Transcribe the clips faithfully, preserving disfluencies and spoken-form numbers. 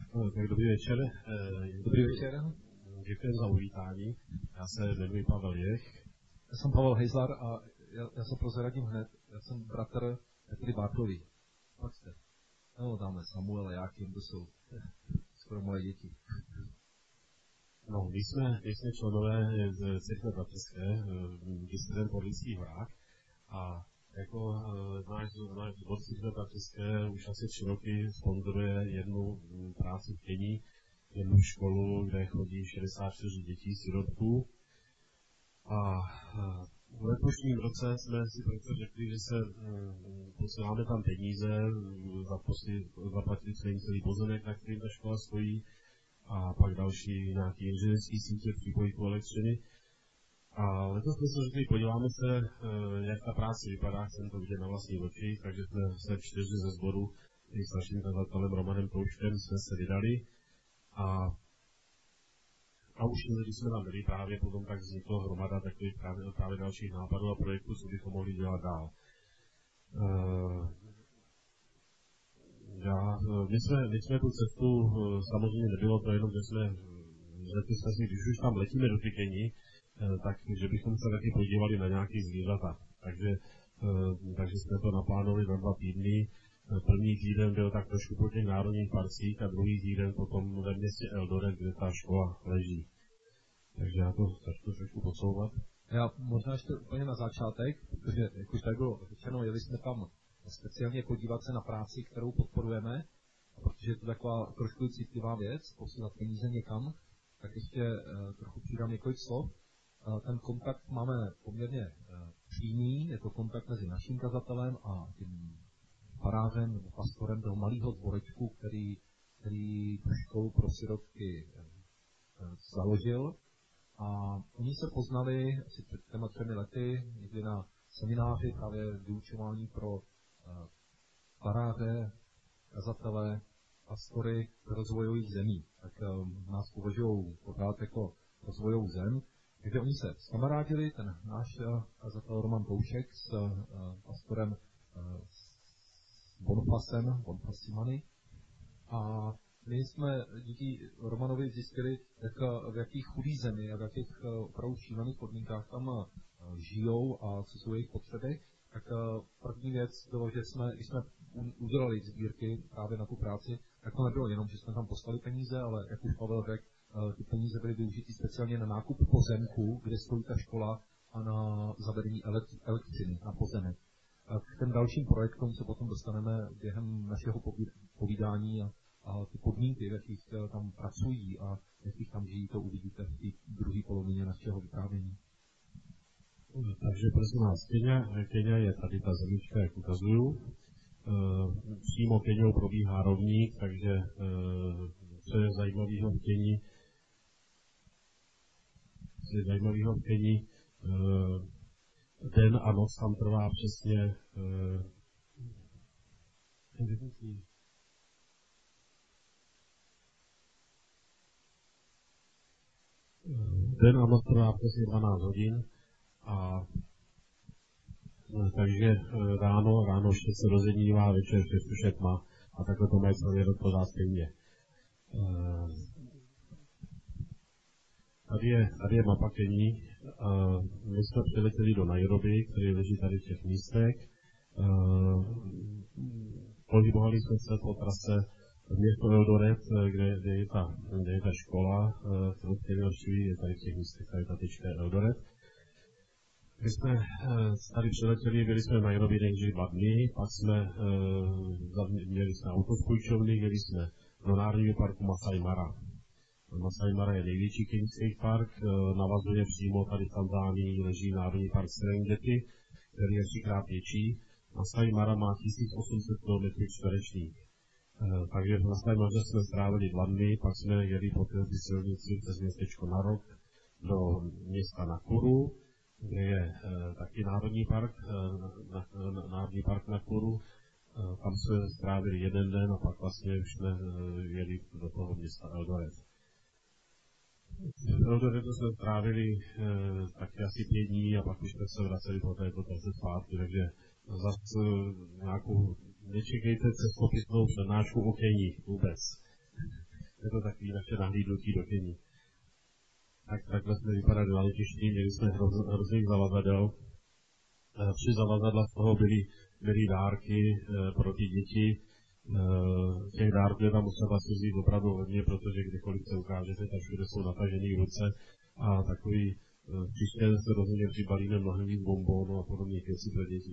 No, tak dobrý večer. Dobrý večer. Děkuji za uvítání. Já se jmenuji Pavel Jech. Já jsem Pavel Hejzlar a já, já se prozradím hned. Já jsem bratr Petry Bartový. Pak jste. No, dáme Samuel a Jákym, to jsou skoro moje děti. No, my jsme, my jsme členové z Církve bratrské, disident v Lidských horách a jako náš, náš zbor Církve bratrské už asi tři roky sponzoruje jednu práci v Keni, jednu školu, kde chodí šedesát čtyři dětí sirotků. A v letošním roce jsme si proto řekli, že se posíláme tam peníze, zaplatili jsme jim celý pozemek, na kterým ta škola stojí, a pak další nějaký inženýrský sítě připojit ku elektřiny. A letos jsme se řekli, podíváme se, jak ta práce vypadá, chceme to vidět na vlastní oči, takže jsme se čtyři ze sboru, který s naším kazatelem Romanem Touškem jsme se vydali. A, a už když jsme tam byli, právě potom tak vzniklo hromada takových právě, právě dalších nápadů a projektů, co bychom mohli dělat dál. Uh, Já, my, jsme, my jsme tu cestu, samozřejmě nebylo to jenom, že jsme, řekli jsme si, když už tam letíme do ty Keni, tak že bychom se taky podívali na nějaký zvířata. Takže, takže jsme to naplánovali na dva týdny. První týden byl tak trošku po těch národních parcích a druhý týden potom ve městě Eldoret, kde ta škola leží. Takže já to začnu trošku posouvat. Já možná ještě úplně na začátek, protože jak už tak bylo řečeno, jeli jsme tam speciálně podívat se na práci, kterou podporujeme, a protože je to taková trošku citlivá věc, posílat peníze někam, tak ještě uh, trochu přidám několik slov. Uh, ten kontakt máme poměrně uh, přímý, je to kontakt mezi naším kazatelem a tím farářem nebo pastorem toho malého dvorečku, který, který tu školu pro sirotky uh, založil. A oni se poznali asi před těma třemi lety, někdy na semináři právě vyučování pro faráře, kazatele, pastory rozvojových zemí. Tak um, nás považují pořád jako rozvojovou zem. Takže oni se skamarádili, ten náš uh, kazatel Roman Toušek s uh, pastorem uh, Bonfasem, Bonfasimany. A my jsme díky Romanovi zjistili, jak, v jakých chudých zemi a v jakých uh, opravdu šílených podmínkách tam uh, žijou a co jsou jejich potřeby. Tak první věc bylo, že jsme, když jsme udělali sbírky právě na tu práci, tak to nebylo jenom, že jsme tam poslali peníze, ale jak už Pavel řekl, ty peníze byly využity speciálně na nákup pozemku, kde stojí ta škola, a na zavedení elektřiny na pozemek. K těm dalším projektům se potom dostaneme během našeho povídání a, a ty podmínky, v jakých tam pracují a v jakých tam žijí, to uvidíte v té druhé polovině našeho vyprávění. Takže prosím vás, Kenia, Kenia je tady ta zemička, jak ukazuju. E, přímo Keniou probíhá rovník, takže e, co je zajímavého v Keni, co je zajímavého v Keni, e, den a noc tam trvá přesně e, den a noc trvá přesně dvanáct hodin. A takže ráno, ráno ještě se rozenívá, večer všechno už je tma a takhle to mají celý rok pořád stejně. Tady je, tady je mapa Keni. My jsme přiletěli do Nairobi, který leží tady v těch místech. Pohybovali jsme se po trase v město Eldoret, kde, kde, je ta, kde je ta škola, kterou chtěli navštívit, je tady v těch místech, tady ta tyčka Eldoret. My jsme tady přiletěli, byli jsme v Nairobi nejdřív dva dny, pak jsme uh, měli jsme autospojčovny, měli jsme do národního parku Masai Mara. Masai Mara je největší keňský park, uh, navazuje přímo tady v Tanzánii, leží národní park Serengeti, který je třikrát větší. Masai Mara má tisíc osm set kilometrů čtverečních. Uh, takže v Masai Maře jsme strávili dva dny, pak jsme jeli po této silnici přes městečko Narok do města Nakuru, kde je e, taky národní park, e, na, na, národní park Nakuru. E, tam jsme strávili jeden den a pak vlastně už jsme e, jeli do toho města Eldoret. V Eldoretu jsme strávili e, taky asi pět dní a pak už jsme se vraceli po této trase zpátky, takže zase e, nějakou, nečekejte cestopisnou přednášku o Keni vůbec. je to takový naše nahlídnutí do Keni. Tak takhle jsme vypadali na letišti, měli jsme hroz, hrozných zavazadel. Tři zavazadla z toho byly, byly dárky e, pro ty děti. E, těch dárků je tam musela si vzít opravdu hodně, protože kdykoliv se ukážete, tak všude jsou natažený ruce a takový e, příště se rozhodně přibalíme mnohem víc bonbónů a podobných věcí pro děti.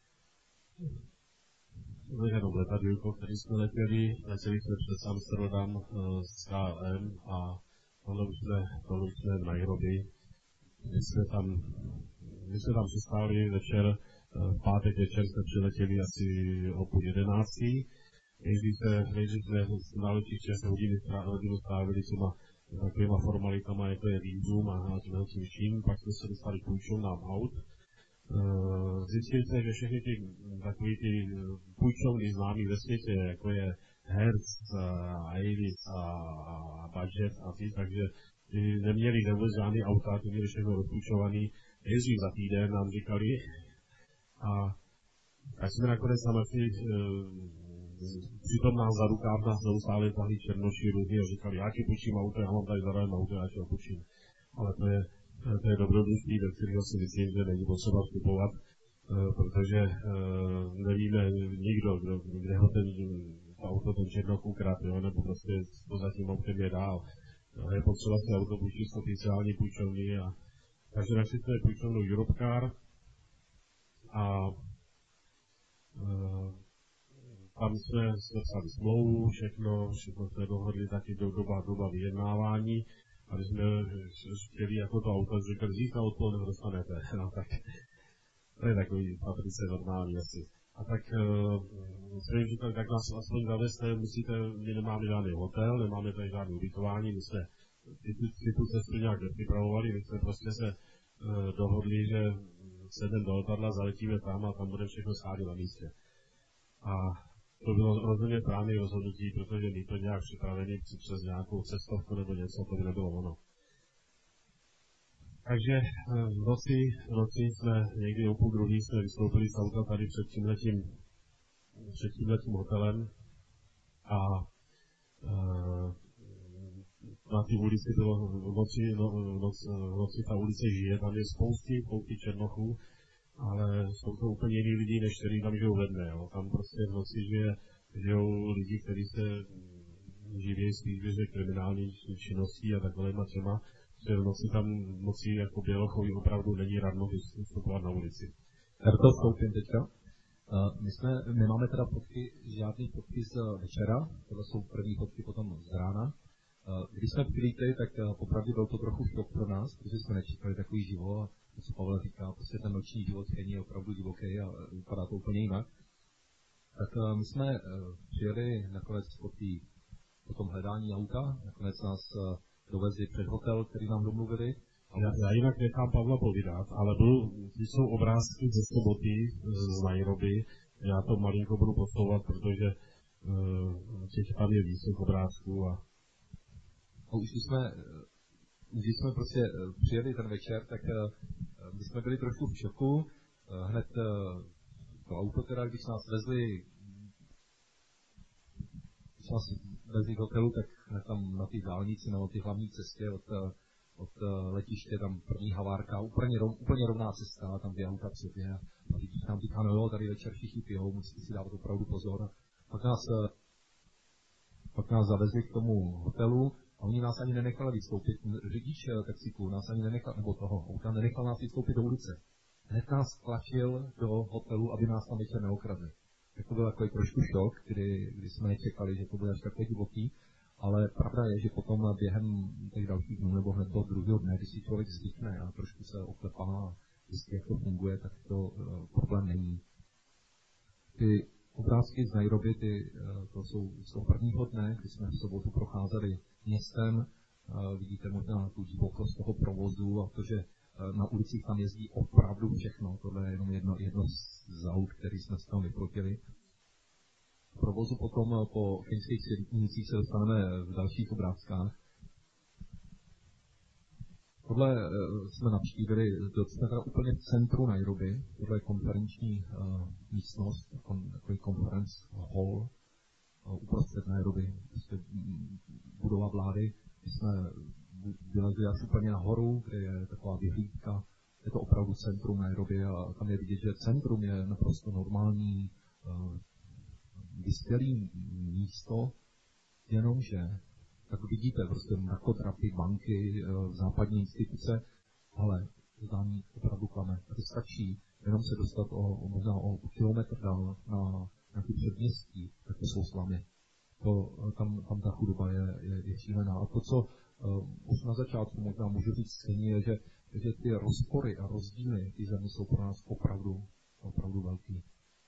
To je jenom letadílko, který jsme letěli, letěli jsme přes Amsterdam e, z K L M a tohle už jsme, tohle už jsme v Nairobi. My jsme tam, my jsme tam přistáli večer, v pátek večer jsme přiletěli asi o půl jedenáctý. Nejdřív jsme na letišti asi hodiny, hodinu strávili těma takovýma formalitama, jako je vízum a tím vším, pak jsme se dostali půjčovnám aut. Zjistili jsme, že všechny ty takový ty půjčovny známý ve světě, jako je Hertz, Avis a Budget a ty, takže neměli vůbec žádný auta, ty měli všechno rozpůjčovaný. Jezdí za týden, nám říkali. A tak jsme nakonec tam našli, e, přitom nás za rukáv nás neustále tahli černoši různě a říkali, já ti půjčím auto, já mám tady zadarmo auto, já ti ho půjčím. Ale to je, to je dobrodružství, do kterého si myslím, že není potřeba vstupovat, e, protože e, nevíme nikdo, kdo, kde ho ten to auto ten černoch ukradl, nebo prostě to za tím autem je dál. Je potřeba si auto půjčit z oficiální půjčovny a takže našli jsme půjčovnu Europcar a e, tam jsme sepsali smlouvu, všechno, všechno jsme dohodli taky do doba, doba vyjednávání a když jsme chtěli jako to auto, říkali, zítra odpoledne dostanete, no tak to je takový patrice normální asi. A tak jsme jim říkali, tak nás aspoň zaveste, musíte, my nemáme žádný hotel, nemáme tady žádné ubytování, my jsme si tu cestu nějak nepřipravovali, my jsme prostě se uh, dohodli, že sedem do letadla, zaletíme tam a tam bude všechno scházet na místě. A to bylo rozhodně správné rozhodnutí, protože my to nějak připraveni přes nějakou cestovku nebo něco, to by nebylo ono. Takže v noci, v noci jsme někdy o půl druhý jsme vystoupili z auta tady před tímhletím, před tímhletím hotelem a uh, na té ulici bylo v noci, no, v noci, v noci ta ulice žije, tam je spousty, spousty černochů, ale jsou to úplně jiní lidi, než kteří tam žijou ve dne. Jo. Tam prostě v noci žije, žijou lidi, kteří se živí spíš kriminální činností a takovýma těma, že v noci tam moci jako bělochoví opravdu není radno vystupovat na ulici. Já to vstoupím teďka. Uh, my, jsme, my máme teda fotky, žádný fotky z večera, tohle jsou první fotky potom z rána. Uh, když jsme přilítli, tak uh, popravdě byl to trochu šok pro nás, protože jsme nečekali takový život a to, co Pavel říká, prostě ten noční život v Keni je opravdu divoký a vypadá to úplně jinak. Tak uh, my jsme uh, přijeli nakonec po, tý, po tom hledání auta, nakonec nás uh, dovezli před hotel, který nám domluvili. Já, já jinak nechám Pavla povídat, ale byl, ty jsou obrázky ze soboty z Nairobi, já to malinko budu posouvat, protože uh, těch tam je víc obrázků a A už když jsme, už když jsme prostě přijeli ten večer, tak uh, my jsme byli trošku v šoku. Uh, hned uh, to auto teda, když nás vezli, když nás vezli k hotelu, tak hned tam na té dálnici, na té hlavní cestě od, od letiště, tam první havárka, úplně, rov, úplně rovná cesta, tam dvě auta před je. A když nám říká, no jo, tady večer všichni pijou, musíte si dávat opravdu pozor. Pak nás, pak nás zavezli k tomu hotelu. A oni nás ani nenechali vystoupit, řidič taxíku nás ani nenechal, nebo toho auta, nenechal nás vystoupit do ulice. Hned nás tlačil do hotelu, aby nás tam večer neokradli. Tak to byl takový trošku šok, kdy, kdy jsme nečekali, že to bude až takové divoký, ale pravda je, že potom během těch dalších dnů, nebo hned do druhého dne, když si člověk zvykne a trošku se oklepá a zjistí, jak to funguje, tak to uh, problém není. Ty obrázky z Nairobi, ty, uh, to jsou z toho prvního dne, kdy jsme v sobotu procházeli městem, uh, vidíte možná tu divokost toho provozu a to, že uh, na ulicích tam jezdí opravdu všechno. Tohle je jenom jedno, jedno z aut, který jsme s tam vyprotili. V provozu potom uh, po keňských silnicích se dostaneme v dalších obrázkách. Tohle uh, jsme navštívili, jsme teda úplně v centru Nairobi, tohle je konferenční uh, místnost, takový conference hall. uprostřed Nairobi, prostě budova vlády. My jsme vylezli až úplně nahoru, kde je taková vyhlídka. Je to opravdu centrum Nairobi a tam je vidět, že centrum je naprosto normální, vyspělý místo, jenomže, tak vidíte, prostě mrakodrapy, banky, západní instituce, ale zdání opravdu klame. To stačí jenom se dostat o, možná o kilometr dál na nějaký předměstí, tak to jsou slamy. To, tam, tam ta chudoba je, je, je šílená. A to, co uh, už na začátku možná můžu říct stejně, je, že, že ty rozpory a rozdíly ty země jsou pro nás opravdu, opravdu velký.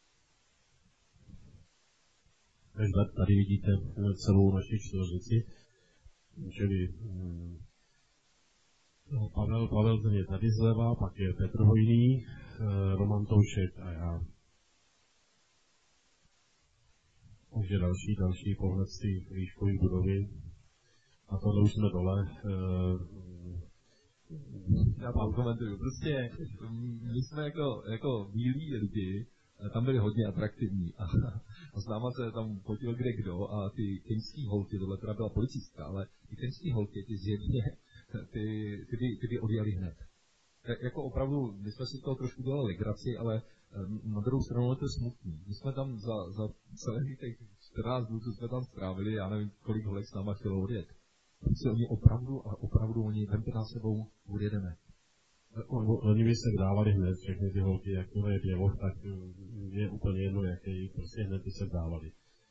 Takže tady vidíte celou naši čtveřici, čili hm, Pavel, Pavel ten je tady zleva, pak je Petr Hojný, Roman Toušek a já. Takže další, další pohled z té výškové budovy. A tohle už jsme dole. Já vám komentuju. Prostě my jsme jako, jako bílí lidi, tam byli hodně atraktivní a, a s náma se tam fotil kde kdo a ty keňský holky, tohle teda byla policistka, ale ty keňský holky, ty zjevně, ty, ty, by, ty by odjeli hned. Tak jako opravdu, my jsme si toho trošku dělali legraci, ale na druhou stranu je to smutný. My jsme tam za, za celých těch čtrnáct dnů, co jsme tam strávili, já nevím, kolik holek s náma chtělo odjet. Protože oni opravdu a opravdu oni vemte na sebou, odjedeme. Oni by se dávali hned, všechny ty holky, jak tohle je běloch, tak je úplně jedno, jaké prostě hned by se dávali.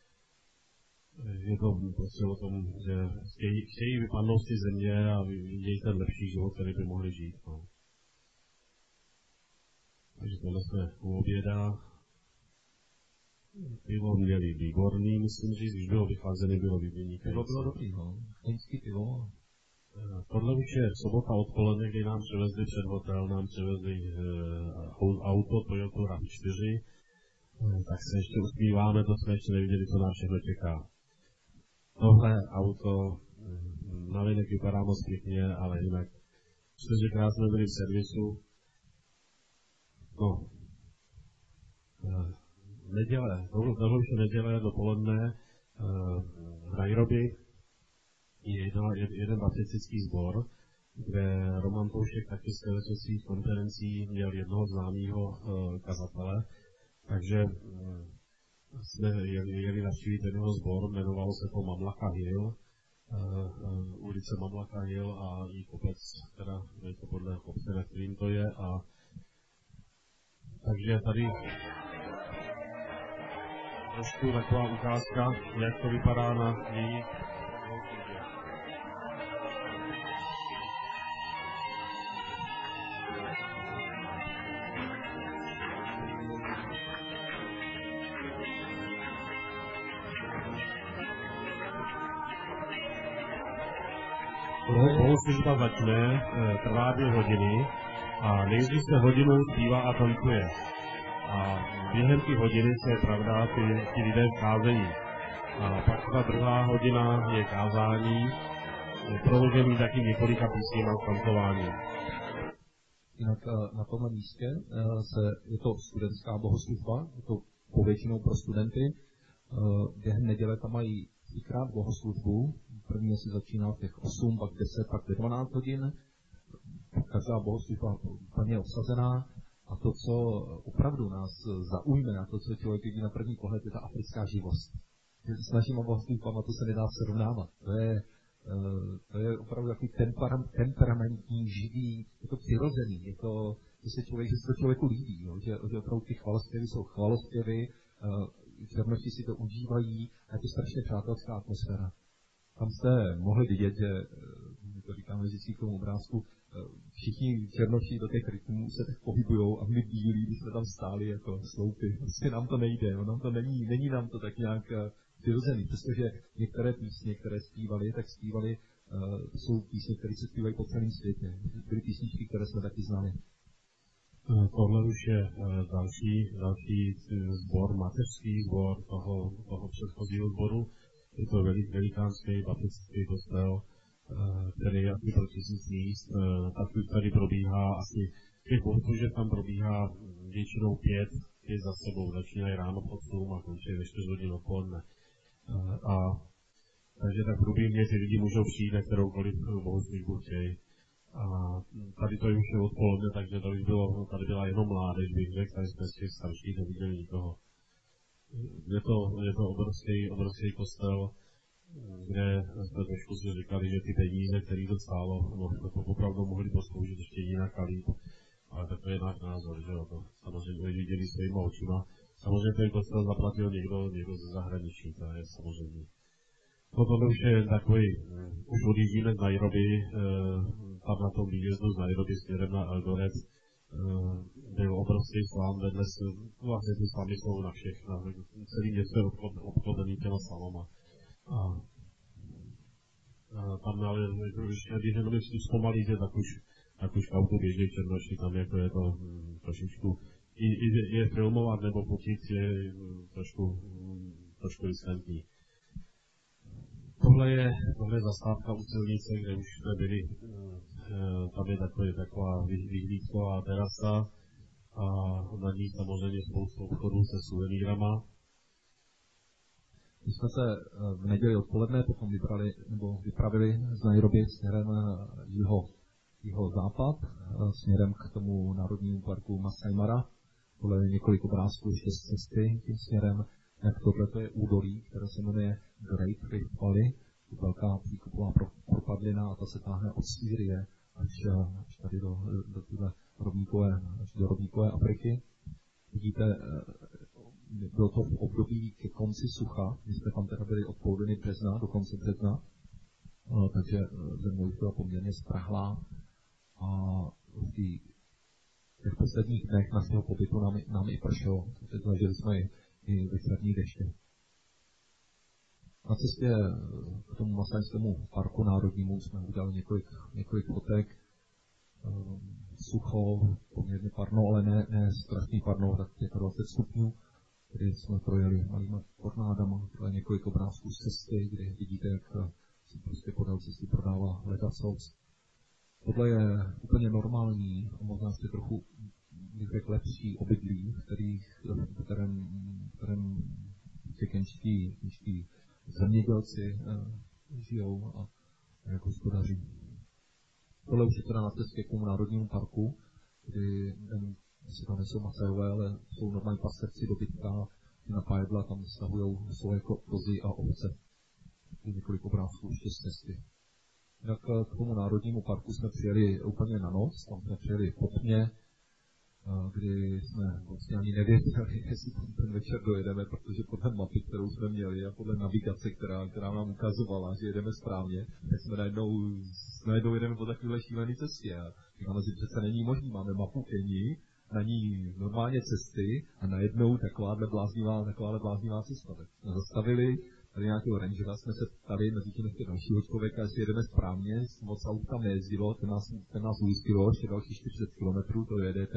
Je to prostě o tom, že chtějí, chtějí vypadnout z té země a vidějí ten lepší život, který by mohli žít. No. Takže tohle jsme u oběda. Pivo měli výborný, myslím říct, když bylo vycházené, bylo vynikající. Pivo bylo dobrý, no. Keňský pivo. Tohle už je sobota odpoledne, kdy nám přivezli před hotel, nám přivezli uh, auto Toyota RAV čtyři, uh, tak se ještě uspíváme, to jsme ještě neviděli, co nás všechno čeká. Tohle auto uh, na venek vypadá moc pěkně, ale jinak čtyřikrát jsme byli v servisu. No, uh, neděle, tohle už je neděle dopoledne uh, v Nairobi. Je jeden baptistický sbor, kde Roman Toušek taky z svých konferencí měl jednoho známého uh, kazatele, takže uh, jsme jeli, jeli navštívit jednoho sbor, jmenovalo se to Mamlaka Hill, uh, uh, ulice Mamlaka Hill a jí kopec, teda je to podle kopce, na kterým to je. A takže tady trošku taková ukázka, jak to vypadá na její. Bohoslužba začne, trvá dvě hodiny a nejdřív se hodinu zpívá a tancuje. A během ty hodiny se, pravda, ty, ty lidé scházejí. A pak ta druhá hodina je kázání, proložený taky několika písní na tancování. Jinak na tomhle místě se, je to studentská bohoslužba, je to povětšinou pro studenty. Během neděle tam mají třikrát bohoslužbu. První se začíná v těch osm, pak deset, pak dvanáct hodin. Každá bohoslužba úplně obsazená. A to, co opravdu nás zaujme, a to, co člověk vidí na první pohled, je ta africká živost. S našimi bohoslužbama to se nedá srovnávat. To je, to je opravdu takový temperamentní, živý, je to přirozený, je to, že se člověk, že se to člověku líbí, jo? Že, že opravdu ty chvalospěvy jsou chvalospěvy, černoši si to užívají a je to strašně přátelská atmosféra. Tam jste mohli vidět, že, my to říkáme vždycky k tomu obrázku, všichni černoši do těch rytmů se tak pohybujou a my bílí, když jsme tam stáli jako sloupy. Prostě nám to nejde, no, nám to není, není nám to tak nějak přirozený, protože některé písně, které zpívali, tak zpívali, uh, jsou písně, které se zpívají po celém světě. Byly písničky, které jsme taky znali. Tohle už je uh, další, další sbor, mateřský sbor toho, toho předchozího sboru. Je to velik, velikánský baptistický kostel, uh, který je asi pro tisíc míst. Uh, tak tady probíhá asi těch bohoslužeb tam probíhá většinou pět, pět za sebou. Začínají ráno v osm a končí ve čtyři hodin odpoledne. A takže tak průběžně ty lidi můžou přijít na kteroukoliv bohoslužbu chtějí. A tady to je už je odpoledne, takže to už bylo, tady byla jenom mládež, bych řekl, tady jsme z těch starších neviděli nikoho. Je to, je to obrovský, obrovský kostel, kde jsme trošku si říkali, že ty peníze, které to stálo, no, to opravdu mohli posloužit ještě jinak a líp. Ale to je náš názor, že jo, to samozřejmě viděli svýma očima. Samozřejmě ten kostel zaplatil někdo, někdo ze zahraničí, to je samozřejmě. Potom už je takový, už odjíždíme z Nairobi, tam na tom výjezdu z Nairobi směrem na Eldoret, byl obrovský slám vedle, vlastně ty slámy jsou na všech, na celý město je obklopený těma slámama. A, a tam ale, když jenom si zpomalíte, tak už, tak už k autu běží v Černoši, tam jako je to hm, trošičku, i, i je filmovat nebo fotit je trošku, trošku riskantní. Tohle je, tohle je zastávka u silnice, kde už jsme byli, e, tam je takový, taková vyhlídková terasa a na ní samozřejmě spoustu obchodů se suvenýrama. My jsme se v neděli odpoledne potom vybrali, nebo vypravili z Nairobi směrem jeho, jeho západ, směrem k tomu národnímu parku Masai Mara. Tohle je několik obrázků ještě z cesty tím směrem. Jak tohle je údolí, které se jmenuje Great Rift Valley, velká příkopová propadlina a ta se táhne od Sýrie až, až tady do, do, do, rovníkové, až do rovníkové Afriky. Vidíte, bylo to v období ke konci sucha, my jsme tam teda byli od poloviny března do konce března, takže země už byla poměrně sprahlá a v těch posledních dnech našeho pobytu nám, nám i pršelo, takže zažili jsme i i večerní deště. Na cestě k tomu Masajskému parku národnímu jsme udělali několik, několik fotek. Um, sucho, poměrně parno, ale ne, ne strašný parno, tak dvacet stupňů, kdy jsme projeli malýma tornádama, to je několik obrázků z cesty, kdy vidíte, jak se prostě podél cesty prodává ledacos. Tohle je úplně normální, a možná ještě trochu bych řekl lepší obydlí, v kterých, v kterém, v kterém kenčtí, kenčtí zemědělci eh, žijou a, a jako hospodaří. Tohle už je teda na cestě k tomu národnímu parku, kdy asi tam nejsou Masajové, ale jsou normální pasterci dobytka, na pajedla tam stahují svoje kozy a ovce. Je několik obrázků ještě z cesty. Jinak k tomu národnímu parku jsme přijeli úplně na noc, tam jsme přijeli po tmě, kdy jsme vlastně ani nevěděli, jestli ten večer dojedeme, protože podle mapy, kterou jsme měli a podle navigace, která, která nám ukazovala, že jedeme správně, tak jsme najednou, najednou jedeme po takovéhle šílené cestě. A říkáme si, přece není možný, máme mapu Keni, na ní normálně cesty a najednou takováhle bláznivá, takováhle bláznivá cesta. Tak jsme zastavili, tady nějakého rangera jsme se ptali mezi tím ještě dalšího člověka, jestli jedeme správně, moc aut tam nejezdilo, ten nás, ten nás ujistilo, ještě další čtyřicet kilometrů to jedete.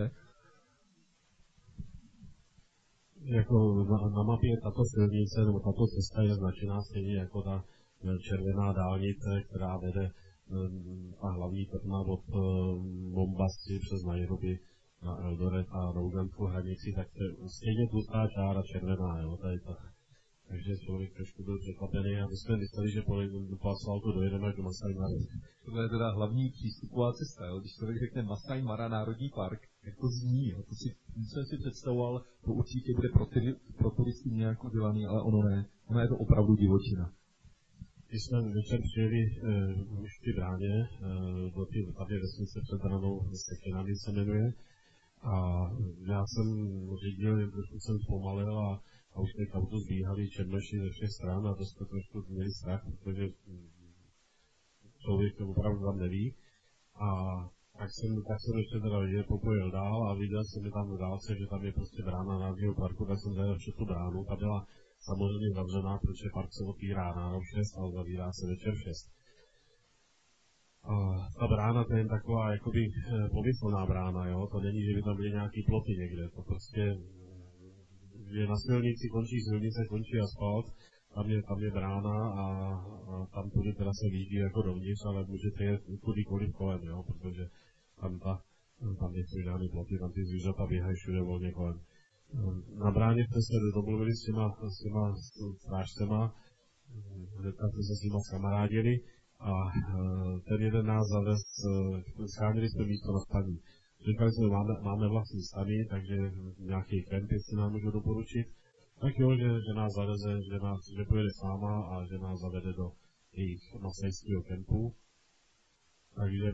Jako na, na mapě tato silnice, nebo tato cesta je značená stejně jako ta červená dálnice, která vede ta hlavní trna od Mombasy přes Nairobi na Eldoret a Roganskou hranici, tak to je stejně tlustá čára červená, jo, tady ta. Takže člověk trošku byl překvapený a my jsme mysleli, že po, po asfaltu dojedeme do Masai Mara. To je teda hlavní přístupová cesta, jo. Když člověk řekne Masai Mara národní park, jak to zní, jo. To si, jsem si představoval, to určitě bude pro, ty, pro turisty nějak udělaný, ale ono ne. Ono je to opravdu divočina. Když jsme večer přijeli uh, už v té bráně, uh, do té tady vesnice před branou Sekenany se jmenuje, a já jsem řídil, trošku jsem zpomalil a a už teď auto zbíhali černoši ze všech stran a to jsme trošku měli strach, protože člověk to opravdu tam neví. A tak jsem, tak jsem ještě teda popojil dál a viděl jsem mi tam v dálce, že tam je prostě brána národního parku, tak jsem zajel před tu bránu, ta byla samozřejmě zavřená, protože park se otvírá ráno v šest a zavírá se večer v šest. A ta brána to je taková jakoby pomyslná brána, jo, to není, že by tam byly nějaký ploty někde, to prostě že na silnici končí silnice, končí asfalt, tam je, tam je brána a, a tam tudy teda se výjíždí jako dovnitř, ale můžete jet kudykoliv kolem, jo, protože tam, ta, tam nejsou žádný ploty, tam ty zvířata běhají všude volně kolem. Na bráně jsme se domluvili s těma, s těma strážcema, tam jsme se s nimi kamarádili a ten jeden nás zavez, scháněli jsme místo na staní. Říkali jsme, máme, máme vlastní stany, takže nějaký kemp, jestli nám můžu doporučit. Tak jo, že, že nás zaveze, že, nás, že pojede s náma a že nás zavede do jejich masajského kempu. Takže,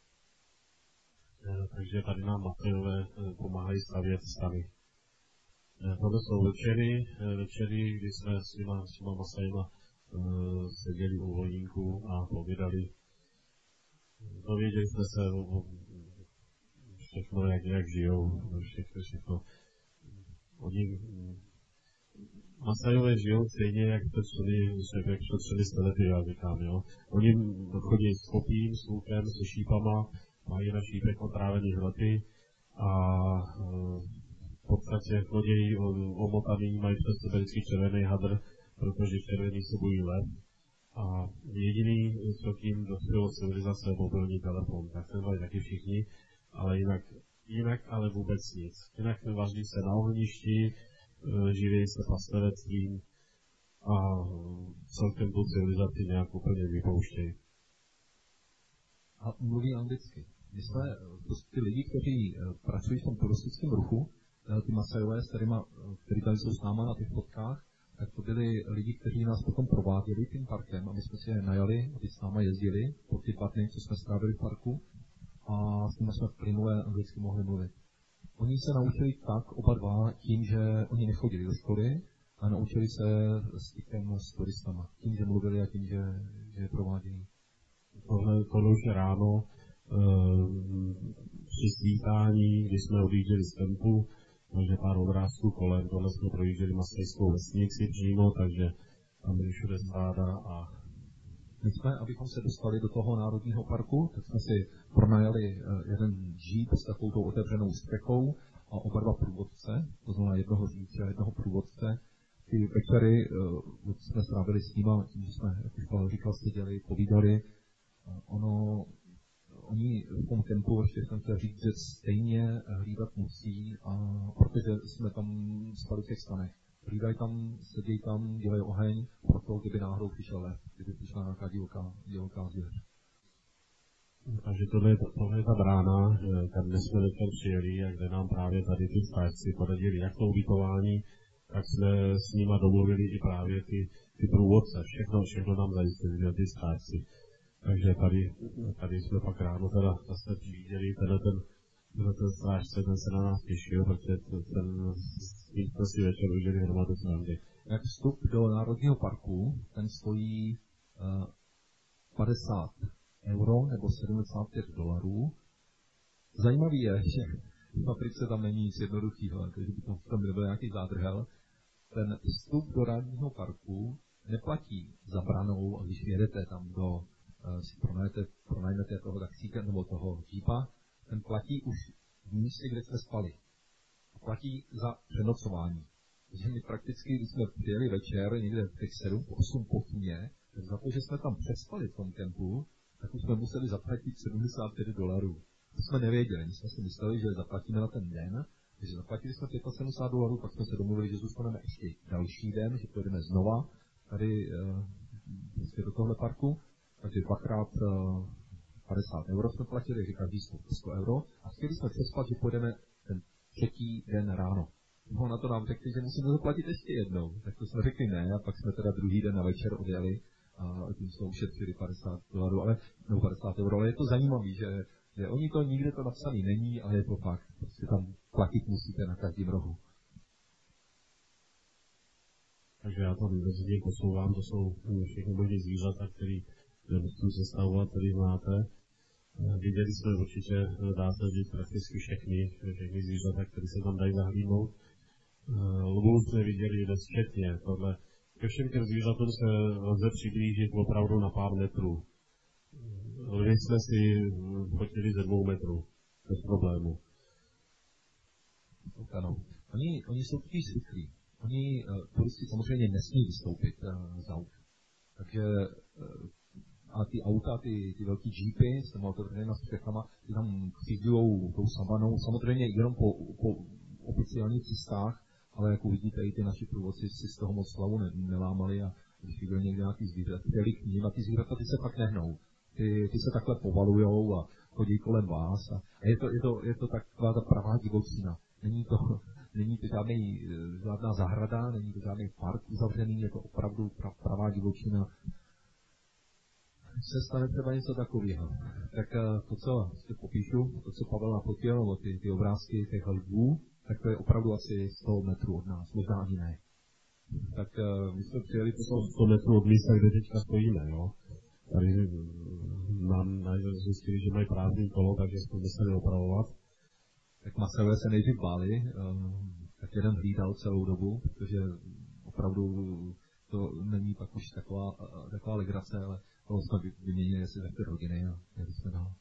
takže tady nám Masajové pomáhají stavět stany. Tohle jsou večery, večery, kdy jsme s těma, s těma Masajima seděli u volínku a povídali. Dověděli jsme se o, o všechno, jak, jak žijou, všechno, všechno. Oni, Masajové žijou stejně, jak to před čtyřmi lety, já říkám, jo. Oni chodí s kopím, s lukem, se šípama, mají na šípech otrávený hlety a v podstatě chodí omotaný, mají přes sebe vždycky červený hadr, protože červený se bojí lev. A jediný, co tím dospělo civilizace, je mobilní telefon. Tak se mají taky všichni, ale jinak, jinak ale vůbec nic. Jinak vaří se na ohništi, živí se pastevectvím a celkem tu civilizaci nějak úplně vypouštějí. A mluví anglicky. My jsme, ty lidi, kteří pracují v tom turistickém ruchu, ty Masajové, kteří tady jsou s náma na těch fotkách, tak to byli lidi, kteří nás potom prováděli tím parkem a my jsme si je najali, aby s náma jezdili po ty dva dny, co jsme strávili v parku a s nimi jsme plynule anglicky mohli mluvit. Oni se naučili tak oba dva tím, že oni nechodili do školy a naučili se stykem s turistama. Tím, že mluvili a tím, že, že je prováděli. Tohle, tohle už je ráno e, při svítání, když jsme odjížděli z kempu, takže pár obrázků kolem, tohle jsme projížděli Masajskou vesnici přímo, takže tam byly všude stáda a my jsme, abychom se dostali do toho národního parku, tak jsme si pronajali jeden džíp s takovou otevřenou střechou a oba dva průvodce, to znamená jednoho řidiče a jednoho průvodce. Ty večery uh, jsme strávili s nimi, tím, že jsme, jak už Pavel říkal, seděli, povídali. Uh, ono, oni v tom kempu, ještě jsem chtěl říct, že stejně hlídat musí, a, protože jsme tam spali v těch stanech. Hlídají tam, sedí tam, dělají oheň, proto kdyby náhodou přišel lev, kdyby přišla nějaká divoká, divoká zvěř. Takže tohle, tohle je ta brána, kam dnes jsme večer přijeli a kde nám právě tady ty strážci poradili, jak to ubytování, tak jsme s nima domluvili i právě ty, ty průvodce, všechno, všechno nám zajistili, ty strážci. Takže tady, tady jsme pak ráno teda zase viděli, tenhle ten, tenhle ten strážce, ten se na nás těšil, protože ten, tím jsme si večer užili hromadu srandy. Jak vstup do Národního parku, ten stojí uh, padesát euro nebo sedmdesát pět dolarů. Zajímavý je, že v Africe tam není nic jednoduchého, takže by tam nebyl nějaký zádrhel. Ten vstup do Národního parku neplatí za branou, a když jedete tam do, uh, si pronajmete, pronajmete toho taxíka nebo toho džípa, ten platí už v místě, kde jsme spali. Platí za přenocování. Takže my prakticky, když jsme přijeli večer, někde v těch sedm osm po tmě, tak za to, že jsme tam přespali v tom kempu, tak už jsme museli zaplatit sedmdesát pět dolarů. To jsme nevěděli, my jsme si mysleli, že zaplatíme na ten den, takže zaplatili jsme sedmdesát pět dolarů, pak jsme se domluvili, že zůstaneme ještě další den, že pojedeme znova tady e, do tohle parku, takže dvakrát e, padesát euro jsme platili, že každý sto euro, a chtěli jsme přespat, že pojedeme ten třetí den ráno. No na to nám řekli, že musíme zaplatit ještě jednou. Tak to jsme řekli ne, a pak jsme teda druhý den na večer odjeli a tím jsme ušetřili padesát dolarů, ale no padesát euro, ale je to zajímavé, že, že oni to nikde to napsaný není, ale je to fakt. Prostě tam platit musíte na každém rohu. Takže já to vyvezeně posouvám, to jsou všechny možné zvířata, které nemusím sestavovat, které znáte. Viděli jsme určitě, dá se říct, prakticky všechny, všechny zvířata, které se tam dají zahlídnout. Lvů jsme viděli bezčetně, tohle. Ke všem těm zvířatům se lze přiblížit opravdu na pár metrů. Lvy jsme si fotili ze dvou metrů, bez problému. Ano. Oni, oni jsou totiž zvyklí. Oni, turisti samozřejmě nesmí vystoupit uh, z aut. Takže uh, a ty auta, ty, ty velký jeepy s těma otevřenýma střechama, ty tam přijdujou tou savanou, samozřejmě jenom po, po oficiálních cestách, ale jak uvidíte, i ty naši průvodci si z toho moc slavu ne, nelámali a, když viděli někde nějaký zvířat, chtěli k ním a ty zvířata ty se fakt nehnou. Ty, ty se takhle povalujou a chodí kolem vás a, a je, to, je, to, je to taková ta pravá divočina. Není to, není to žádný, žádná zahrada, není to žádný park uzavřený, je to opravdu pra, pravá divočina. Když se stane třeba něco takového, tak to, co si popíšu, to, co Pavel nafotil, nebo ty, ty obrázky těch lvů, tak to je opravdu asi sto metrů od nás, možná ani ne. Tak uh, my jsme přijeli to sto metrů od místa, kde teďka stojíme, jo. Tady nám zjistili, že mají prázdný kolo, takže jsme museli opravovat. Tak Maselové se nejdřív báli, uh, tak jeden hlídal celou dobu, protože opravdu to není pak už taková, uh, taková legrace, ale toho jsme vyměnili asi za čtyři hodiny a jeli jsme dál.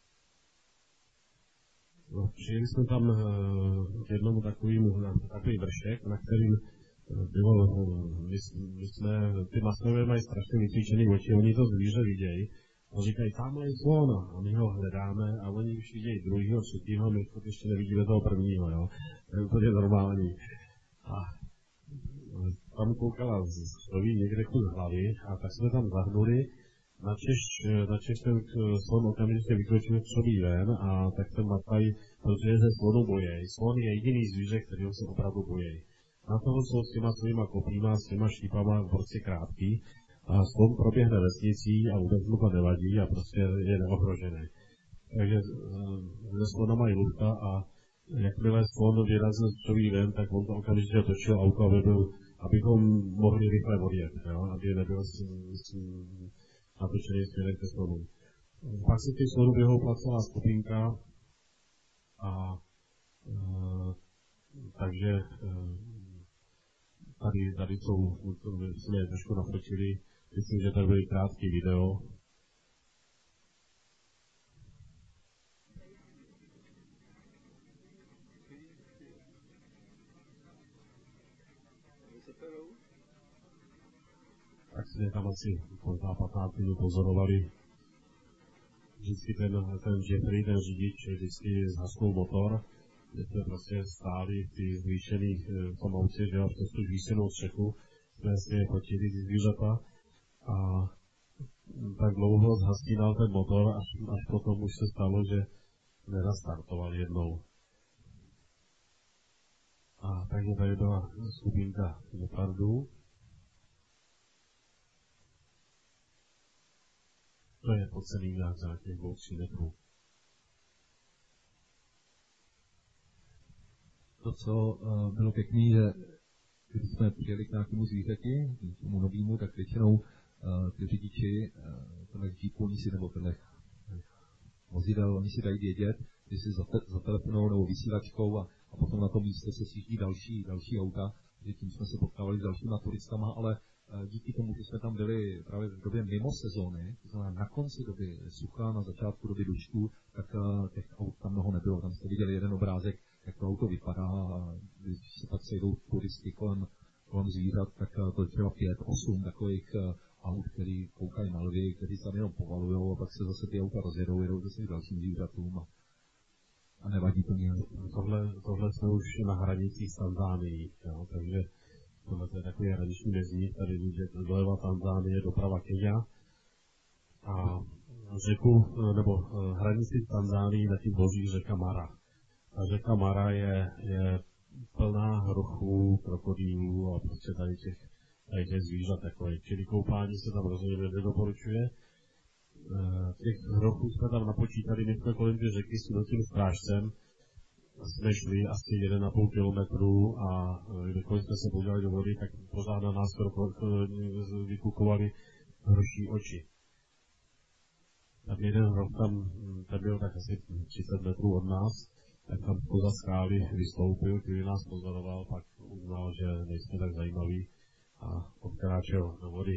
No, přijeli jsme tam uh, k jednomu takovým, takový vršek, na kterým bylo, my, my jsme, ty Maselové mají strašně vycvičený oči, oni to zvíře vidějí a říkají, tamhle je slon a my ho hledáme a oni už vidějí druhýho, třetího, my ještě nevidíme toho prvního, jo. To je úplně normální. A tam koukala stojí někde kus hlavy a tak jsme tam zahnuli, načež, načež ten slon okamžitě vykročil třobí ven a tak ten Mataj, protože se slonu bojí. Slon je jediný zvíře, kterého se opravdu bojí. Na toho jsou s těma svýma kopíma, s těma šípama v borci krátký a slon proběhne vesnicí a vůbec mu to nevadí a prostě je neohrožený. Takže ze slona mají lůvka a jakmile slon vyrazil z třobí ven, tak on to okamžitě otočil auto, aby byl, abychom mohli rychle odjet, jo? Aby nebyl natočený směrem ke slonu. Pak si ty slonu vyhoupla celá skupinka a e, takže e, Tady, tady jsou, jsme je trošku nafočili, myslím, že to byly krátký video. Tak jsme tam asi patnáct minut pozorovali. Vždycky ten, ten Jeffrey, ten řidič, vždycky zhasnul motor. Kde jsme prostě stáli v těch zvýšených v tom autě, že přes tu zvýšenou střechu jsme si je fotili ty zvířata a tak dlouho zhasínal ten motor, až, až potom už se stalo, že nenastartoval jednou. A takže tady byla skupinka gepardů. To je po celý nějak za těch dvou, tři metrů. To, co uh, bylo pěkný, že když jsme přijeli k nějakému zvířeti, k tomu novému, tak většinou uh, ty řidiči, uh, těch jeepů, oni si nebo těch vozidel, oni si dají vědět, že si za, te, za telefonou nebo vysílačkou a, a potom na tom místě se sjíždí další, další auta, že tím jsme se potkávali s dalšíma turistama, ale uh, díky tomu, že jsme tam byli právě v době mimo sezóny, to znamená na konci doby sucha, na začátku doby duštů, tak uh, těch aut tam mnoho nebylo. Tam jste viděli jeden obrázek, jak to auto vypadá a když se pak sejdou turisti kolem, kolem zvířat, tak to je třeba pět, osm takových aut, který koukají na lvy, kteří se tam jenom povalujou a pak se zase ty auta rozjedou, jedou zase k dalším zvířatům a, a nevadí to nějak. Tohle, tohle jsme už na hranicích s Tanzánií, takže tohle je takový hraniční mezník, tady jde doleva Tanzánie, doprava Kenia a řeku, nebo hranici s Tanzánií na tím vozí řeka Mara. A řeka Mara je, je plná hrochů, krokodýlů a prostě tady těch, tady těch zvířat takových. Čili koupání se tam rozhodně nedoporučuje. E, těch hrochů jsme tam napočítali, my jsme kolem ty řeky s tím strážcem. Jsme šli asi jeden a půl kilometru a když jsme se podívali do vody, tak pořád na nás vykukovali hroší oči. Tak jeden hroch tam, ten byl tak asi třicet metrů od nás. Tak tam poza skály vystoupil, když nás pozoroval, pak uznal, že nejsme tak zajímaví a odkráčel do vody.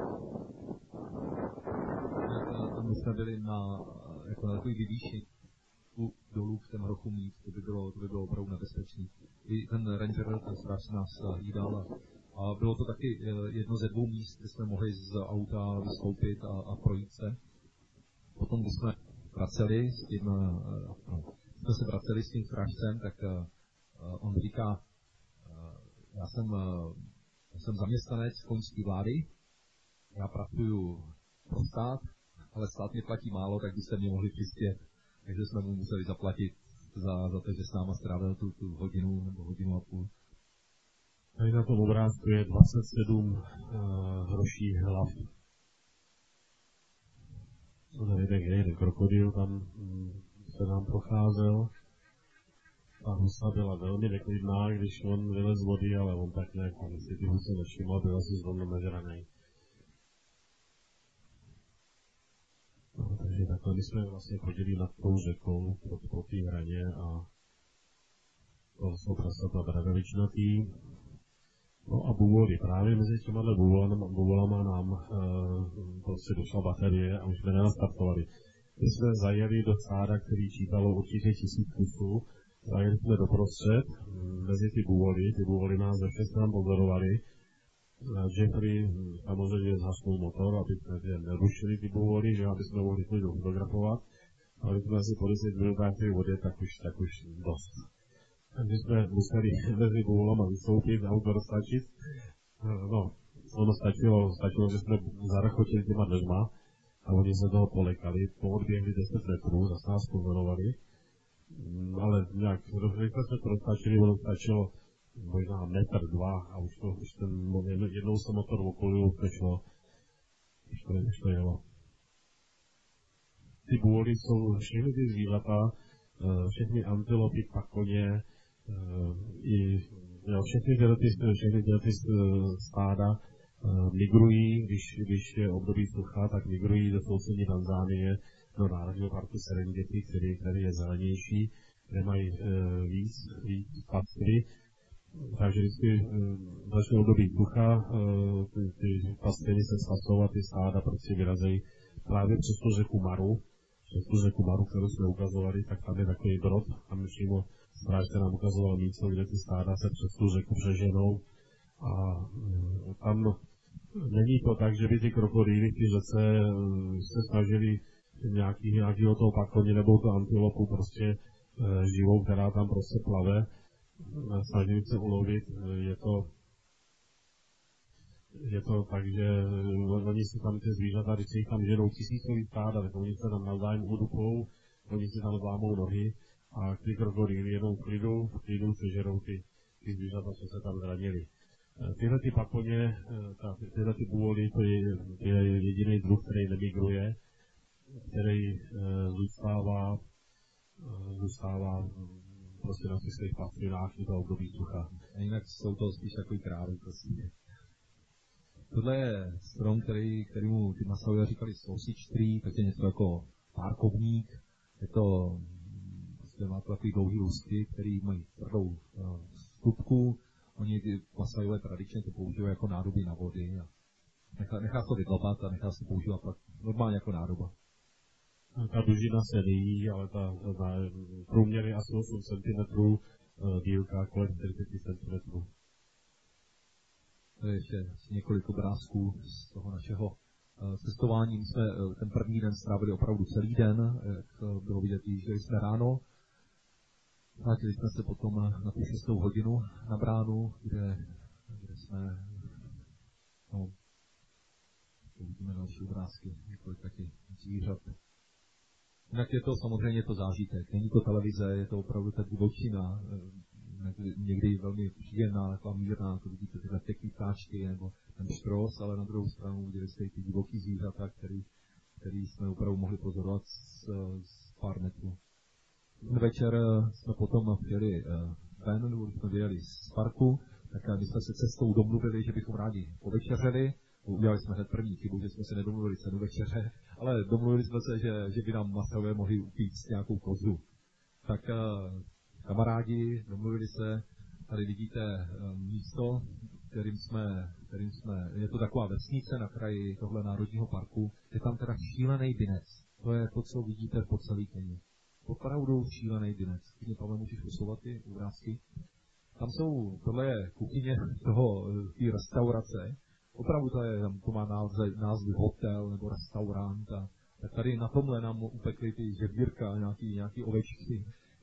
My jsme byli na, jako na takový vyvýšení dolů v tom hrochu mít, to by bylo, to by bylo opravdu nebezpečný. I ten ranger, ten stráž nás hlídal a, a bylo to taky jedno ze dvou míst, kde jsme mohli z auta vystoupit a, a projít se. Potom, když jsme vraceli s tím, no, jsme se vraceli s tím strážcem, tak uh, on říká, uh, já jsem, uh, já jsem zaměstnanec koňské vlády já pracuju pro stát, ale stát mě platí málo, tak byste mě mohli přispět. Takže jsme mu museli zaplatit za, za to, že s náma strávil tu, tu hodinu nebo hodinu a půl. Tady na tom obrázku je dvacet sedm uh, hroších hlav. To je jeden, jeden krokodýl, tam um, se nám procházel. Ta husa byla velmi neklidná, když on vylez z vody, ale on tak nějak, jestli ty husy nevšiml, byl asi zrovna nažranej. No, takže takhle my jsme vlastně chodili nad tou řekou po, po té hraně a to jsou prasata bradavičnatý. No a bůvoly. Právě mezi těma bůvolama nám e, prostě došla baterie a už jsme nenastartovali. My jsme zajeli do stáda, který čítalo určitě tisíc kusů, zajeli jsme doprostřed mezi ty bůvoly, ty bůvoly nás ze všech stran pozorovali. Jeffrey samozřejmě zhasnul motor, aby jsme nerušili ty bůvoly, že aby jsme mohli klidu fotografovat. Ale když jsme asi po deset minutách v vodě, tak už, tak už dost. Takže jsme museli mezi bůvolama vystoupit, auto rozstačit. No, ono stačilo, stačilo, že jsme zarachotili těma dveřma a oni se toho polekali, poodběhli deset metrů, zase nás pozorovali. Ale nějak rychle jsme to rozstačili, ono stačilo možná metr, dva a už to, už ten, jednou se motor okolil, už to šlo, už to, už to jelo. Ty bůvoly jsou všechny ty zvířata, všechny antilopy, pakoně, i jo, všechny tyhle ty, všechny tyhle ty stáda migrují, když, když je období sucha, tak migrují do sousední Tanzánie, do Národního parku Serengeti, který, který je zelenější, kde mají e, víc, víc pastvy. Takže vždycky e, začne období sucha, e, ty, ty pastviny se spasovat, ty stáda prostě vyrazejí právě přes tu řeku Maru, přes tu řeku Maru, kterou jsme ukazovali, tak tam je takový brod, tam přímo strážce nám ukazoval místo, kde ty stáda se přes tu řeku přeženou. A e, tam není to tak, že by ty krokodýly v té řece e, se snažili nějaký, nějakýho toho pakoně nebo to antilopu prostě e, živou, která tam prostě plave. Snažili se ulovit, je to je to tak, že oni si tam ty zvířata, když se jich tam ženou tisícový stáda, tak oni se tam navzájem udupou, oni si tam zlámou nohy a ty krokodýly jenom v klidu, v klidu se žerou ty, ty zvířata, co se tam zranili. Tyhle ty pakoně, ta, tyhle ty bůvoly, to je, je jediný druh, který nemigruje, který e, zůstává, e, zůstává prostě na těch svých pastvinách i to období sucha. A jinak jsou to spíš takový krávy, prostě. Tohle je strom, který, kterýmu ty Masajové říkali sausage tree, takže něco jako párkovník. Je to, prostě má to takový dlouhý lusky, který mají tvrdou uh, stupku. Oni ty Masajové tradičně to používají jako nádoby na vody. A nechá, nechá to vydlobat a nechá se používat tak normálně jako nádoba. Ta dužina se nejí, ale ta, ta průměr je asi osm centimetrů, dílka kolem čtyřicet centimetrů. To je ještě několik obrázků z toho našeho uh, cestování. My jsme uh, ten první den strávili opravdu celý den, jak uh, bylo vidět, že jsme ráno. Vrátili jsme se potom na tu šestou hodinu na bránu, kde, kde jsme, no, uvidíme další obrázky, několik taky zvířat. Jinak je to samozřejmě to zážitek, není to televize, je to opravdu ta divočina, někdy velmi příjemná, taková mírná, to vidíte tyhle pěkný ptáčky nebo ten štros, ale na druhou stranu viděli jste i ty divoký zvířata, který, který jsme opravdu mohli pozorovat z, z pár metrů. Ten večer jsme potom přijeli ven, když jsme vyjeli z parku, tak my jsme se cestou domluvili, že bychom rádi povečeřeli. Udělali jsme hned první chybu, že jsme se nedomluvili cenu večeře, ale domluvili jsme se, že, že by nám Masajové mohli upíct nějakou kozu. Tak kamarádi domluvili se, tady vidíte místo, kterým jsme, kterým jsme, je to taková vesnice na kraji tohle národního parku, je tam teda šílený binec. To je to, co vidíte po celý Keni. Opravdu šílený binec. Když Pavel, můžeš posouvat ty obrázky. Tam jsou, tohle je kuchyně toho, té restaurace. Opravdu to, je, to má názvy, názvy hotel nebo restaurant. A tak tady na tomhle nám upekli ty žebírka, nějaký, nějaký ovečky.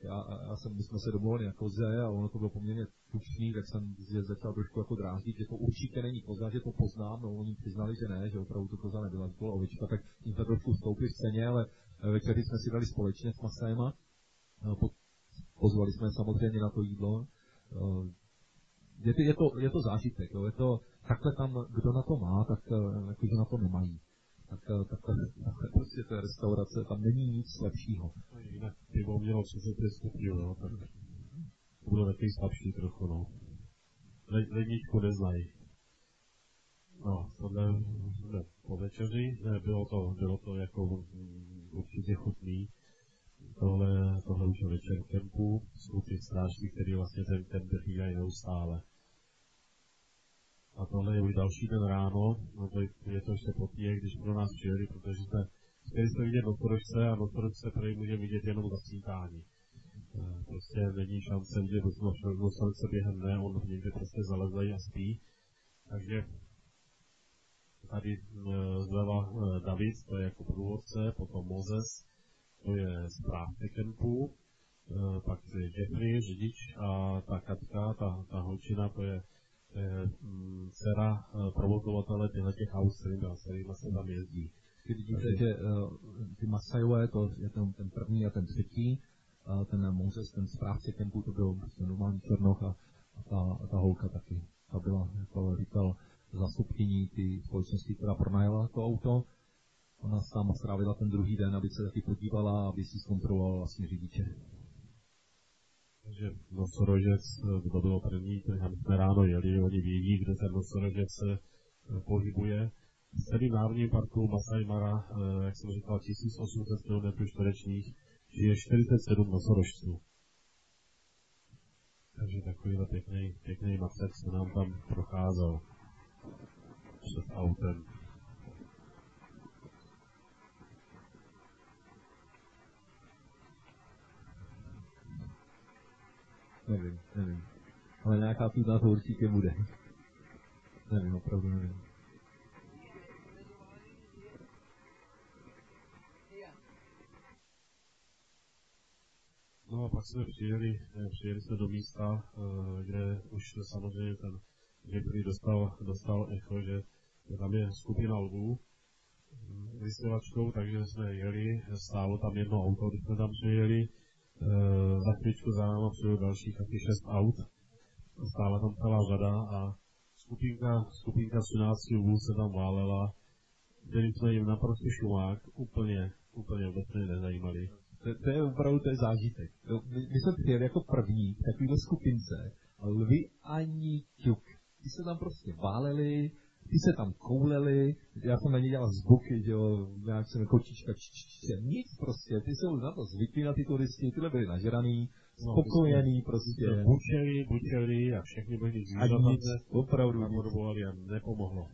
já, já jsem, my jsme se domluvili na koze a ono to bylo poměrně tučný, tak jsem začal trošku jako dráždit, že to určitě není koza, že to poznám, no oni přiznali, že ne, že opravdu to koza nebyla, že to byla ovečka, tak jim to trošku vstoupili v ceně, ale večeři jsme si dali společně s Masajema, pozvali jsme samozřejmě na to jídlo. Je to, je to, je to zážitek, jo. Je to, takhle tam, kdo na to má, tak jakože na to nemají. Tak, takhle, takhle prostě to je restaurace, tam není nic lepšího. Jinak pivo mělo třicet pět stupňů, no, tak to bylo takový slabší trochu, no. Ledničku neznají. No, tohle ne, po večeři, ne, bylo to, bylo to jako určitě chutný. Tohle, tohle už je večer v kempu, jsou ty strážky, který vlastně ten kemp drží neustále. A tohle je už další den ráno, no to je, je to ještě potíje, když pro nás přijeli, protože jsme chtěli jsme vidět nosorožce a nosorožce prý může vidět jenom za svítání. Prostě není šance vidět nosorožce během dne, on někde prostě zalezají a spí. Takže tady zleva David, to je jako průvodce, potom Moses, to je správce kempu, pak je Jeffrey, řidič a ta Katka, ta, ta holčina, to je mm, dcera provozovatele těchto těch aut, s kterými se tam jezdí. Ty vidíte, Takže, že uh, ty Masajové, to je ten, ten první a ten třetí, uh, ten Moses, ten správce kempu, to byl prostě normální černoch a, a, ta, a ta holka taky. Ta byla, jako říkal, zastupkyní ty společnosti, která pronajala to auto. Ona sama strávila ten druhý den, aby se taky podívala, aby si zkontrolovala vlastně řidiče. Takže nosorožec, kdo bylo první, když jsme ráno jeli, oni vědí, kde ten nosorožec se pohybuje. V celém národním parku Masai Mara, jak jsem říkal, tisíc osm set kilometrů čtverečních, žije čtyřicet sedm nosorožců. Takže takovýhle pěkný, pěkný macek se nám tam procházel před autem. Nevím, nevím. Ale nějaká půdna to určitě bude. Nevím, opravdu nevím. No a pak jsme přijeli, přijeli jsme do místa, kde už samozřejmě ten Jeffrey dostal, dostal echo, že tam je skupina lvů vysílačkou, takže jsme jeli, stálo tam jedno auto, když jsme tam přijeli. Za chvíličku za náma přijelo dalších asi šest aut. Stála tam celá řada a skupinka, skupinka třinácti lvů se tam válela. Byli jsme jim naprosto šumák, úplně, úplně vůbec nezajímali. To, to je opravdu to je zážitek. To, my, my jsme přijeli jako první v takovýhle skupince a lvy ani ťuk. Ty se tam prostě váleli, ty se tam kouleli, já jsem na ně dělal zvuky, že jo, nějak jsem kočička, čičička, nic prostě, ty jsou na to zvykli na ty turisty, tyhle byli nažraný, spokojený no, prostě. Bučeli, bučeli a všechny byli zvířata, nic, opravdu napodobovali a nepomohlo.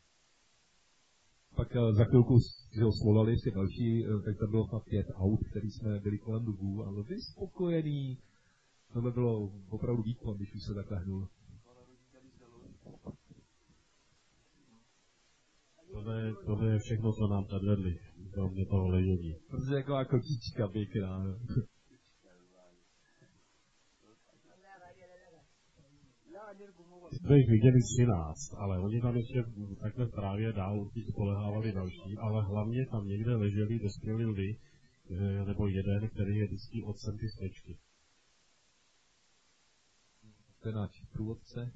Pak uh, za chvilku že oslovali ještě další, uh, tak to bylo fakt pět aut, který jsme byli kolem lvů, ale vy spokojený, to by bylo opravdu výkon, když už se takhle hnul. Tohle, tohle je všechno, co nám předvedli, kromě toho ležení. Protože jako kočička pěkná. Jsme jich viděli třináct, ale oni tam ještě takhle právě dál určitě spolehávali další, ale hlavně tam někde leželi dospělí lvy, nebo jeden, který je vždycky otcem ty stečky. To je náš průvodce.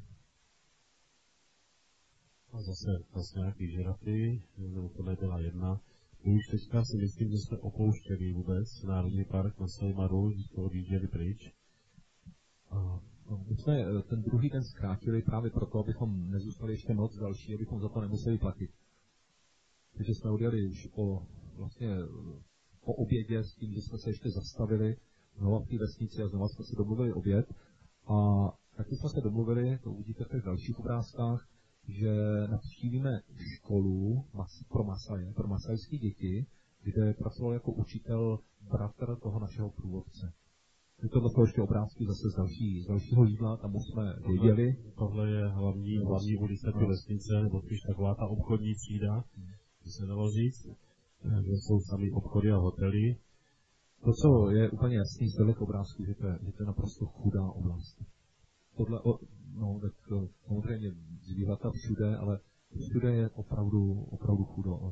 A zase, zase nějaký žirafy, nebo to nebyla jedna. My už teďka si myslím, že jsme opouštěli vůbec Národní park Masai Maru, že jsme odjížděli pryč. A my jsme ten druhý den zkrátili právě proto, abychom nezůstali ještě noc další, abychom za to nemuseli platit. Takže jsme odjeli už po, vlastně, po obědě s tím, že jsme se ještě zastavili znova v té vesnici a znova jsme se domluvili oběd. A taky jsme se domluvili, to uvidíte v těch dalších obrázkách, že navštívíme školu pro Masaje, pro masajské děti, kde pracoval jako učitel bratr toho našeho průvodce. Je to zase ještě obrázky zase z, další, z dalšího jídla, tam už jsme věděli. Tohle, tohle je hlavní, hlavní ulice ty vesnice, nebo spíš taková ta obchodní třída, by se dalo říct, že jsou samý obchody a hotely. To, co je úplně jasný z těch obrázků, že to je, že to je naprosto chudá oblast. Tohle, no, tak samozřejmě zvířata všude, ale všude je opravdu, opravdu chudo.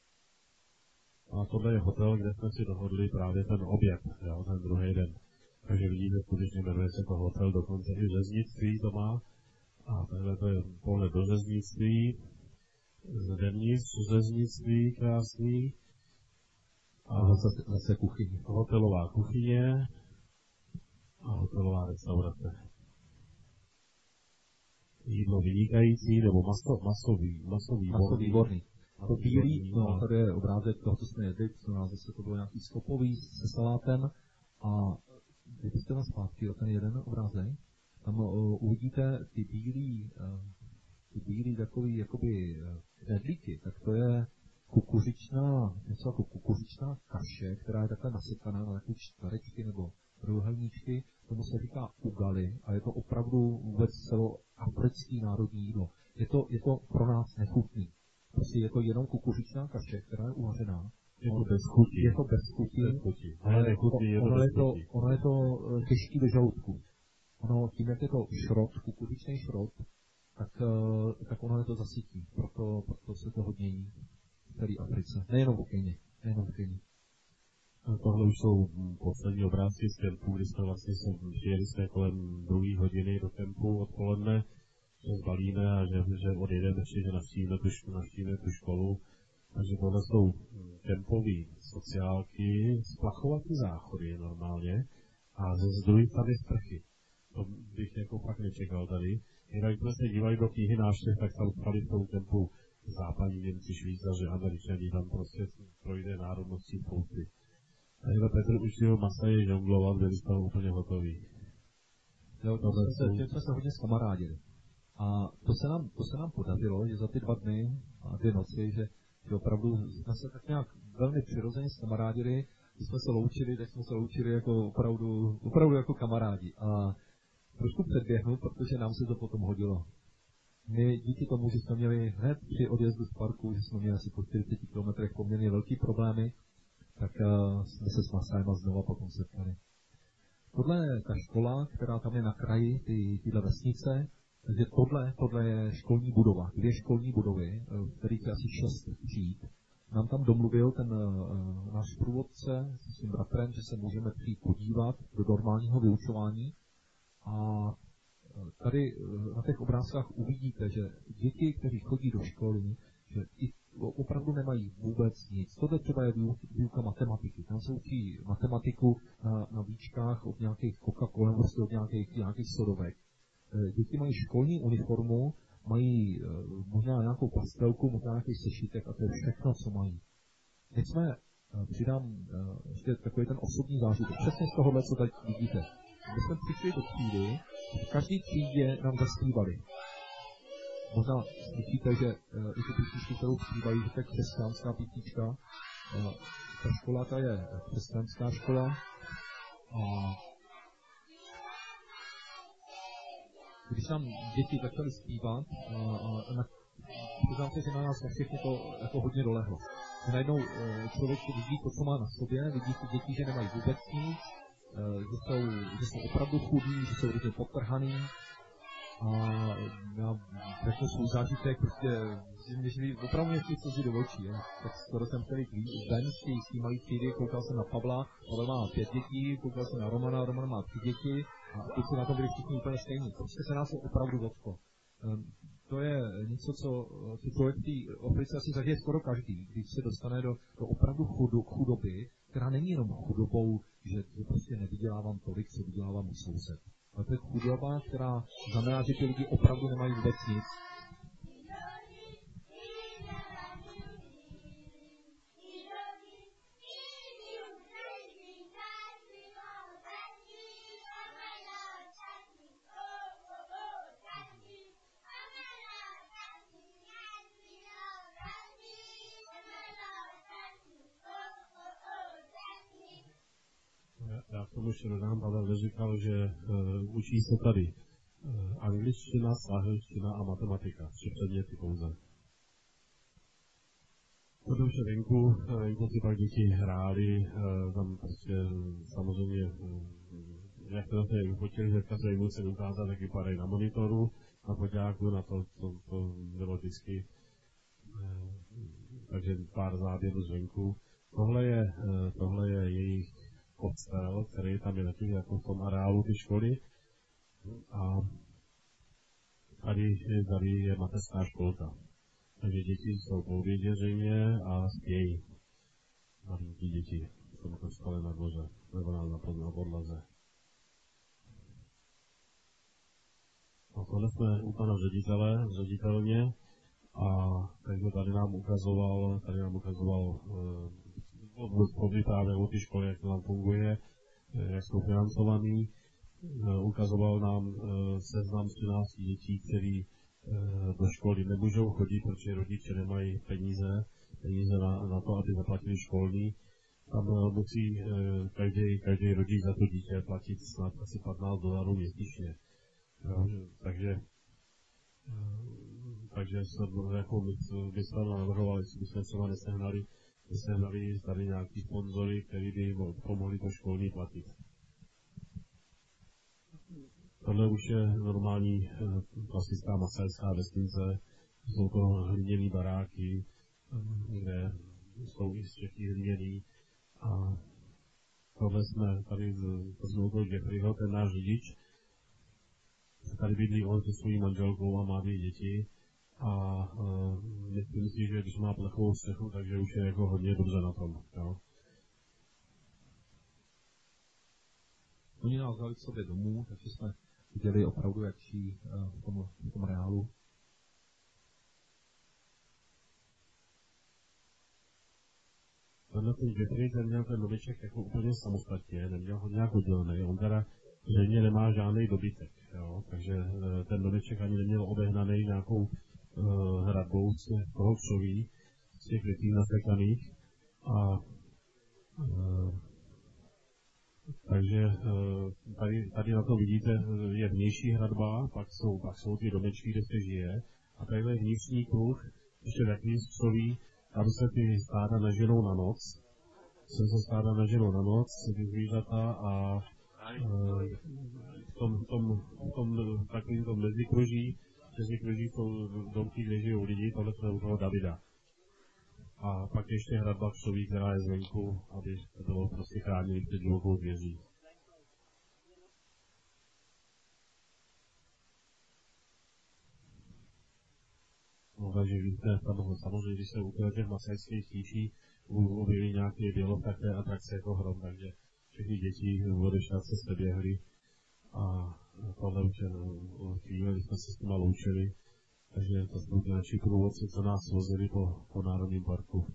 A tohle je hotel, kde jsme si dohodli právě ten oběd, jo, ten druhý den. Takže vidíme, skutečně jmenuje se to hotel, dokonce i řeznictví to má. A takhle to je pohled do řeznictví, zevnitř řeznictví krásný. A zase, zase kuchyně. Hotelová kuchyně a hotelová restaurace. Jídlo vynikající, nebo maso, masový, masový, maso výborný. A to bílý, no, tady je obrázek toho, co jsme jedli, co nás zase to bylo nějaký skopový se salátem. A kdybyste na zpátky o ten jeden obrázek, tam uh, uvidíte ty bílý, uh, ty bílý takový, jakoby knedlíky, tak to je kukuřičná, něco jako kukuřičná kaše, která je takhle nasekaná na takové čtverečky nebo trojúhelníčky, tomu se říká ugali a je to opravdu vůbec celoafrický národní jídlo. Je to, je to pro nás nechutný. Prostě je to jenom kukuřičná kaše, která je uvařená. Je to bez chutí. Je to bez chutí, bez chutí. ale nechutí, je to ono, bez je to, chutí. ono je to těžký do žaludku. Ono, tím, jak je to šrot, kukuřičný šrot, tak, tak ono je to zasytí. Proto, proto se to hodně jí v celé Africe. Nejenom v Keni. Nejenom v Keni. Tohle už jsou poslední obrázky z kempu, kdy jsme vlastně se přijeli jsme kolem druhé hodiny do kempu odpoledne, že zbalíme a že, že odjedeme ještě, že navštívíme tu, navštívíme tu školu. Takže tohle jsou kempové sociálky, splachovací záchody normálně a ze zdrojí tam je sprchy. To bych jako fakt nečekal tady. Jinak jsme se dívali do knihy návštěv, tak tam psali v tom kempu západní Němci, Švýcaři, Američani, tam prostě projde národností spousty. Tadyhle Petr už jeho masa je žonglovat, byli z toho úplně hotoví. Jo, to jsme se, tím jsme se hodně skamarádili. A to se, nám, to se nám podařilo, že za ty dva dny a dvě noci, že, že opravdu jsme se tak nějak velmi přirozeně skamarádili, když jsme se loučili, tak jsme se loučili jako opravdu, opravdu jako kamarádi. A trošku předběhnu, protože nám se to potom hodilo. My díky tomu, že jsme měli hned při odjezdu z parku, že jsme měli asi po čtyřiceti kilometrech poměrně velký problémy, tak uh, jsme se s Masajema znova potom setkali. Tohle je ta škola, která tam je na kraji, ty, tyhle vesnice, takže tohle, tohle je školní budova, dvě školní budovy, v kterých je asi šest tříd. Nám tam domluvil ten uh, náš průvodce s svým bratrem, že se můžeme přijít podívat do normálního vyučování. A tady na těch obrázkách uvidíte, že děti, kteří chodí do školy, že i opravdu nemají vůbec nic. Tohle třeba je výuka matematiky. Tam se učí matematiku na, na výčkách od nějakých Coca-Cola, prostě od nějakých, nějakých sodovek. Děti mají školní uniformu, mají možná nějakou pastelku, možná nějaký sešítek a to je všechno, co mají. Teď jsme, přidám ještě takový ten osobní zážitek. Přesně z tohohle, co tady vidíte. My jsme přišli do třídy, v každé třídě nám zaspívali. Možná slyšíte, že uh, i tu písničku, kterou zpívají, že to je křesťanská písnička. Uh, ta škola, ta je křesťanská škola. A když nám děti začaly zpívat, přiznám se, že na nás na všechny to jako hodně dolehlo. Že najednou uh, člověk vidí to, co má na sobě, vidí ty děti, že nemají vůbec nic, Že jsou, že jsou opravdu chudí, že jsou různě potrhaný. A já řeknu svůj zážitek, prostě, že mi opravdu nechci slzy do očí. Je. Tak skoro jsem celý den z té malé třídy, koukal jsem na Pavla, Pavel má pět dětí, koukal jsem na Romana, Roman má tři děti a teď se na to byli všichni úplně stejní. Prostě se nás to opravdu dotklo. To je něco, co ty člověk v té Africe asi zažije skoro každý, když se dostane do, do opravdu chudoby, která není jenom chudobou, že, že prostě nevydělávám tolik, co vydělávám u soused. Ale to je chudoba, která znamená, že ty lidi opravdu nemají vůbec nic. Já k tomu ještě dodám, Pavel říkal, že uh, učí se tady uh, angličtina, svahilština a matematika, tři předměty pouze. to už je venku, venku si pak děti hráli, tam prostě samozřejmě, jak to zase vyfotili, hnedka se jim se ukázat, jak vypadají na monitoru, na foťáku, na to, to, to bylo vždycky, takže pár záběrů zvenku. Tohle je, tohle je jejich kostel, který tam je taky jako v tom areálu ty školy. A tady, tady je mateřská školka. Takže děti jsou po obědě zřejmě a spějí. Malinky děti jsou na kostele na dvoře, nebo na, na podlaze. A tohle jsme u pana ředitele, ředitelně, a takže tady nám ukazoval, tady nám ukazoval povyprávěl o té škole, jak to tam funguje, jak jsou financovaný. Ukazoval nám seznam třinácti dětí, který do školy nemůžou chodit, protože rodiče nemají peníze, peníze na, na to, aby zaplatili školní. Tam musí každý, každý rodič za to dítě platit snad asi patnáct dolarů měsíčně. Jo, takže takže jsme jako my, my jsme navrhovali, jestli bychom třeba nesehnali, nesehnali tady nějaký sponzory, který by pomohli to školní platit. Tohle už je normální klasická masajská vesnice, jsou to hliněný baráky, kde jsou i z Čechy hliněný. A tohle jsme tady z toho Jeffreyho, ten náš řidič, tady bydlí on se svojí manželkou a má dvě děti. A uh, myslím si, že když má plechovou střechu, takže už je jako hodně dobře na tom. Jo? Oni nás dali k sobě domů, takže jsme viděli opravdu, jak ší uh, v, tom, v tom reálu. Tenhle ten Jeffrey, ten měl ten dobyček jako úplně samostatně, neměl ho nějak oddělený. On teda zřejmě nemá žádný dobytek, jo? Takže uh, ten dobyček ani neměl obehnaný nějakou Uh, hradbou z toho křoví, z těch větví nasekaných. A uh, takže uh, tady, tady na to vidíte, je vnější hradba, pak jsou, pak jsou ty domečky, kde se žije. A tady je vnitřní kruh, ještě takový z křoví, tam se ty stáda naženou na noc. Sem se stáda naženou na noc, ty zvířata a uh, v tom, v tom, v tom takovým tom mezikruží přes nich leží jsou domky, kde žijou lidi, tohle jsme u toho Davida. A pak ještě hradba křoví, která je zvenku, aby to bylo prostě chráněné před divokou zvěří. No, takže víte, samozřejmě, když se u těch masajských tíší objeví nějaký bělov, tak to je atrakce jako hrom, takže všechny děti odešťat se běhly a tohle už je chvíle, když jsme se s těma loučili, takže to jsou ty naši průvodci, co nás vozili po, po Národním parku.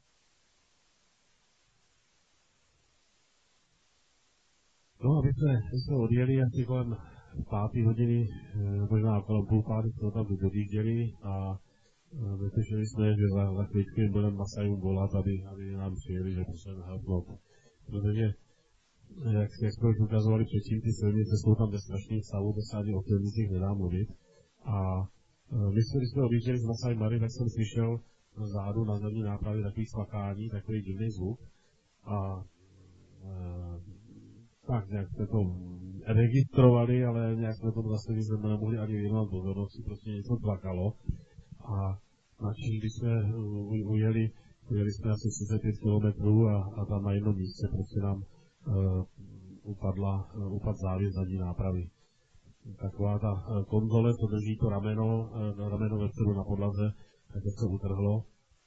No a my jsme, my jsme odjeli asi kolem páté hodiny, možná kolem půl páté jsme tam dodjížděli a vytušili jsme, že za, za chvíľku jim budeme Masajům volat, aby, aby nám přijeli, že potřebujeme helpnout. Protože jak, jak jsme už ukazovali předtím, ty silnice jsou tam ve strašných stavu, to se ani o silnicích nedá mluvit. A e, my jsme, když jsme objížděli z Masai Mary, tak jsem slyšel zádu na zemní nápravě takový svakání, takový divný zvuk. A e, tak nějak jsme to registrovali, ale nějak jsme to zase jsme nemohli ani věnovat pozornosti, prostě něco tlakalo. A način, když jsme ujeli, ujeli jsme asi třicet pět kilometrů a, a tam na jednom místě prostě nám Uh, upadla, uh, upad závěs zadní nápravy. Taková ta uh, konzole, co drží to rameno, uh, rameno vepředu na podlaze, tak se utrhlo.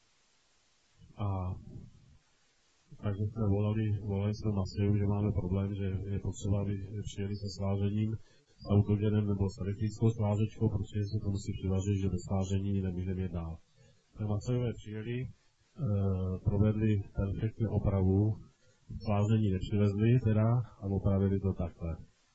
A takže jsme volali, volali jsme Masaju, že máme problém, že je potřeba, aby přijeli se svářením, s autogenem nebo s elektrickou svářečkou, protože se to musí přivařit, že bez sváření nemůžeme jít dál. Tak Masajové přijeli, uh, provedli perfektní opravu, sváření nepřivezli teda a opravili to takhle.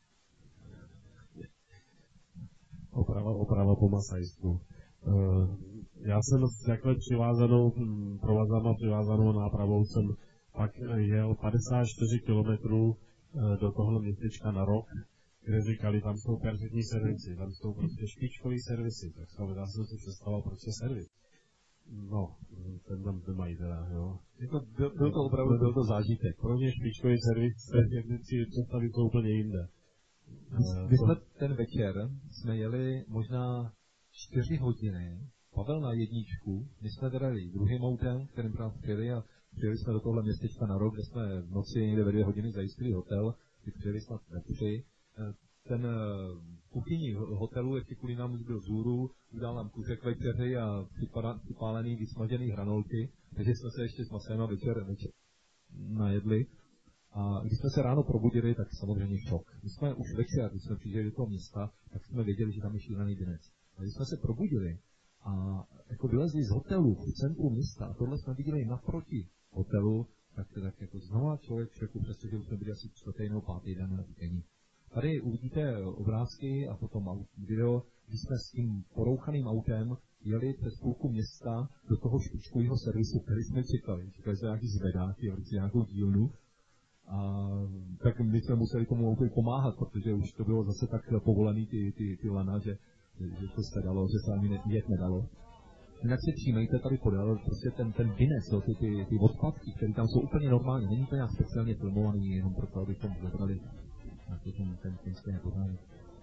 Oprava, oprava po masajsku. Uh, já jsem s takhle přivázanou, provazama přivázanou nápravou jsem pak jel padesát čtyři kilometrů uh, do tohle městečka na rok, kde říkali, tam jsou perfektní servisy, tam jsou prostě špičkový servisy, tak jsem, já jsem si představoval, proč je servis. No, ten tam nemají teda, jo. Jako, byl, byl to opravdu byl to zážitek. Pro mě špičkový servis se si představit to úplně jinde. My, my jsme ten večer jsme jeli možná čtyři hodiny, Pavel na jedničku, my jsme teda jeli druhým autem, kterým právě přijeli a přijeli jsme do tohle městečka na rok, kde jsme v noci někde ve dvě hodiny zajistili hotel, kdy přijeli snad ve tři. Ten kuchyní hotelu ještě kvůli nám byl vzhůru, udal nám kuřek večeři a připálený, vysmažený hranolky, takže jsme se ještě s masem a večer, večer najedli. A když jsme se ráno probudili, tak samozřejmě šok. My jsme už večer, když jsme přišli do toho města, tak jsme věděli, že tam je šílený dinec. A když jsme se probudili a jako vylezli z hotelu v centru města a tohle jsme viděli naproti hotelu, tak, tak jako znova člověk v šoku, přestože už jsme byli asi čtvrtý nebo pátý den na týdení. Tady uvidíte obrázky a potom video, když jsme s tím porouchaným autem jeli přes půlku města do toho špičkového servisu, který jsme čekali. Čekali jsme nějaký zvedáky, nějakou dílnu. A tak my jsme museli tomu autu pomáhat, protože už to bylo zase tak povolený ty, ty, ty lana, že, že to se dalo, že se ani jet nedalo. Jinak si všímejte tady podél, prostě ten, ten dines, ty, ty, ty odpadky, které tam jsou úplně normální, není to nějak speciálně filmovaný, jenom proto, abychom zabrali na to ten, ten, ten stejný pořádek.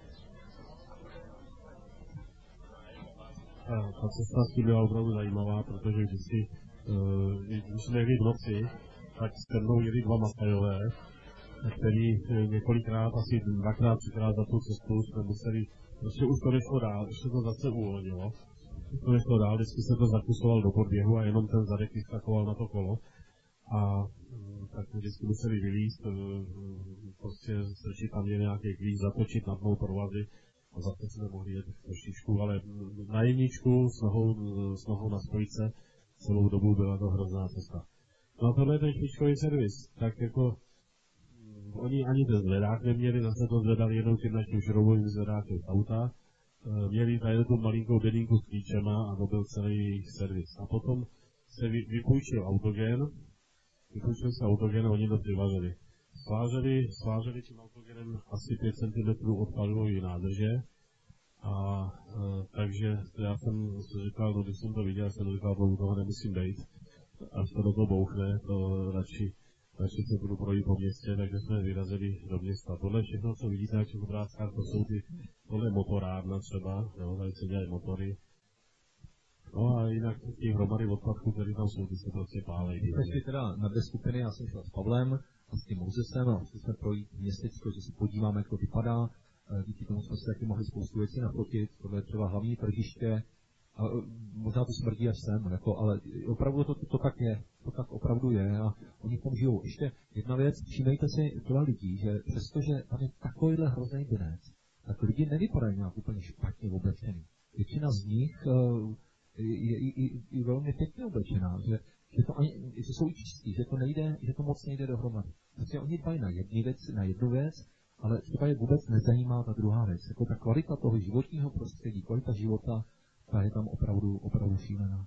Ta cesta s tím byla opravdu zajímavá, protože vždycky, uh, když jsme jeli v noci, tak se mnou jeli dva Masajové, který několikrát, asi dvakrát, třikrát za tu cestu jsme museli, prostě už to nešlo dál, ještě to zase uvolnilo. To nešlo dál, vždycky se to zakusoval do podběhu a jenom ten zadek vyskakoval na to kolo. A tak vždycky museli vylízt, prostě strčit tam je nějaký klíč, zatočit, napnout provazy a zase jsme mohli jet trošičku, ale na jedničku s nohou, s nohou na spojce celou dobu byla to hrozná cesta. No a tohle je ten špičkový servis, tak jako mm, oni ani ten zvedák neměli, zase to zvedali jenom tím naším šroubovým zvedákem z auta, e, měli tady tu malinkou bedínku s klíčema a to byl celý jejich servis. A potom se vy, vypůjčil autogen, vypůjčil se autogen a oni to přivařili. Svářeli, svářeli tím autogenem asi pět centimetrů od palivové nádrže a e, takže já jsem si říkal, no když jsem to viděl, jsem říkal, bo u toho nemusím být. Až to do toho bouchne, to radši, radši se budu projít po městě, takže jsme vyrazili do města. Tohle všechno, co vidíte na těch obrázkách, to jsou ty, tohle motorárna třeba, jo, tady se dělají motory. No a jinak ty hromady odpadků, které tam jsou, ty se prostě pálejí. My jsme teda na dvě skupiny, já jsem šel s Pavlem a s tím Mozesem a šli jsme projít městečko, že se podíváme, jak to vypadá. Díky tomu jsme si taky mohli spoustu věcí nafotit, tohle je třeba hlavní tržiště. A možná to smrdí až sem, jako, ale opravdu to, to, to tak je, to tak opravdu je a oni tam žijou. Ještě jedna věc, všímejte si těla lidí, že přestože tam je takovýhle hrozný dinec, tak lidi nevypadají nějak úplně špatně oblečený. Většina z nich uh, je, je, je, je velmi pěkně oblečená, že, že, to ani, že jsou i čistí, že to nejde, že to moc nejde dohromady. Protože oni dbají na jednu věc, na jednu věc, ale třeba je vůbec nezajímá ta druhá věc. Jako ta kvalita toho životního prostředí, kvalita života, ta je tam opravdu, opravdu šílená.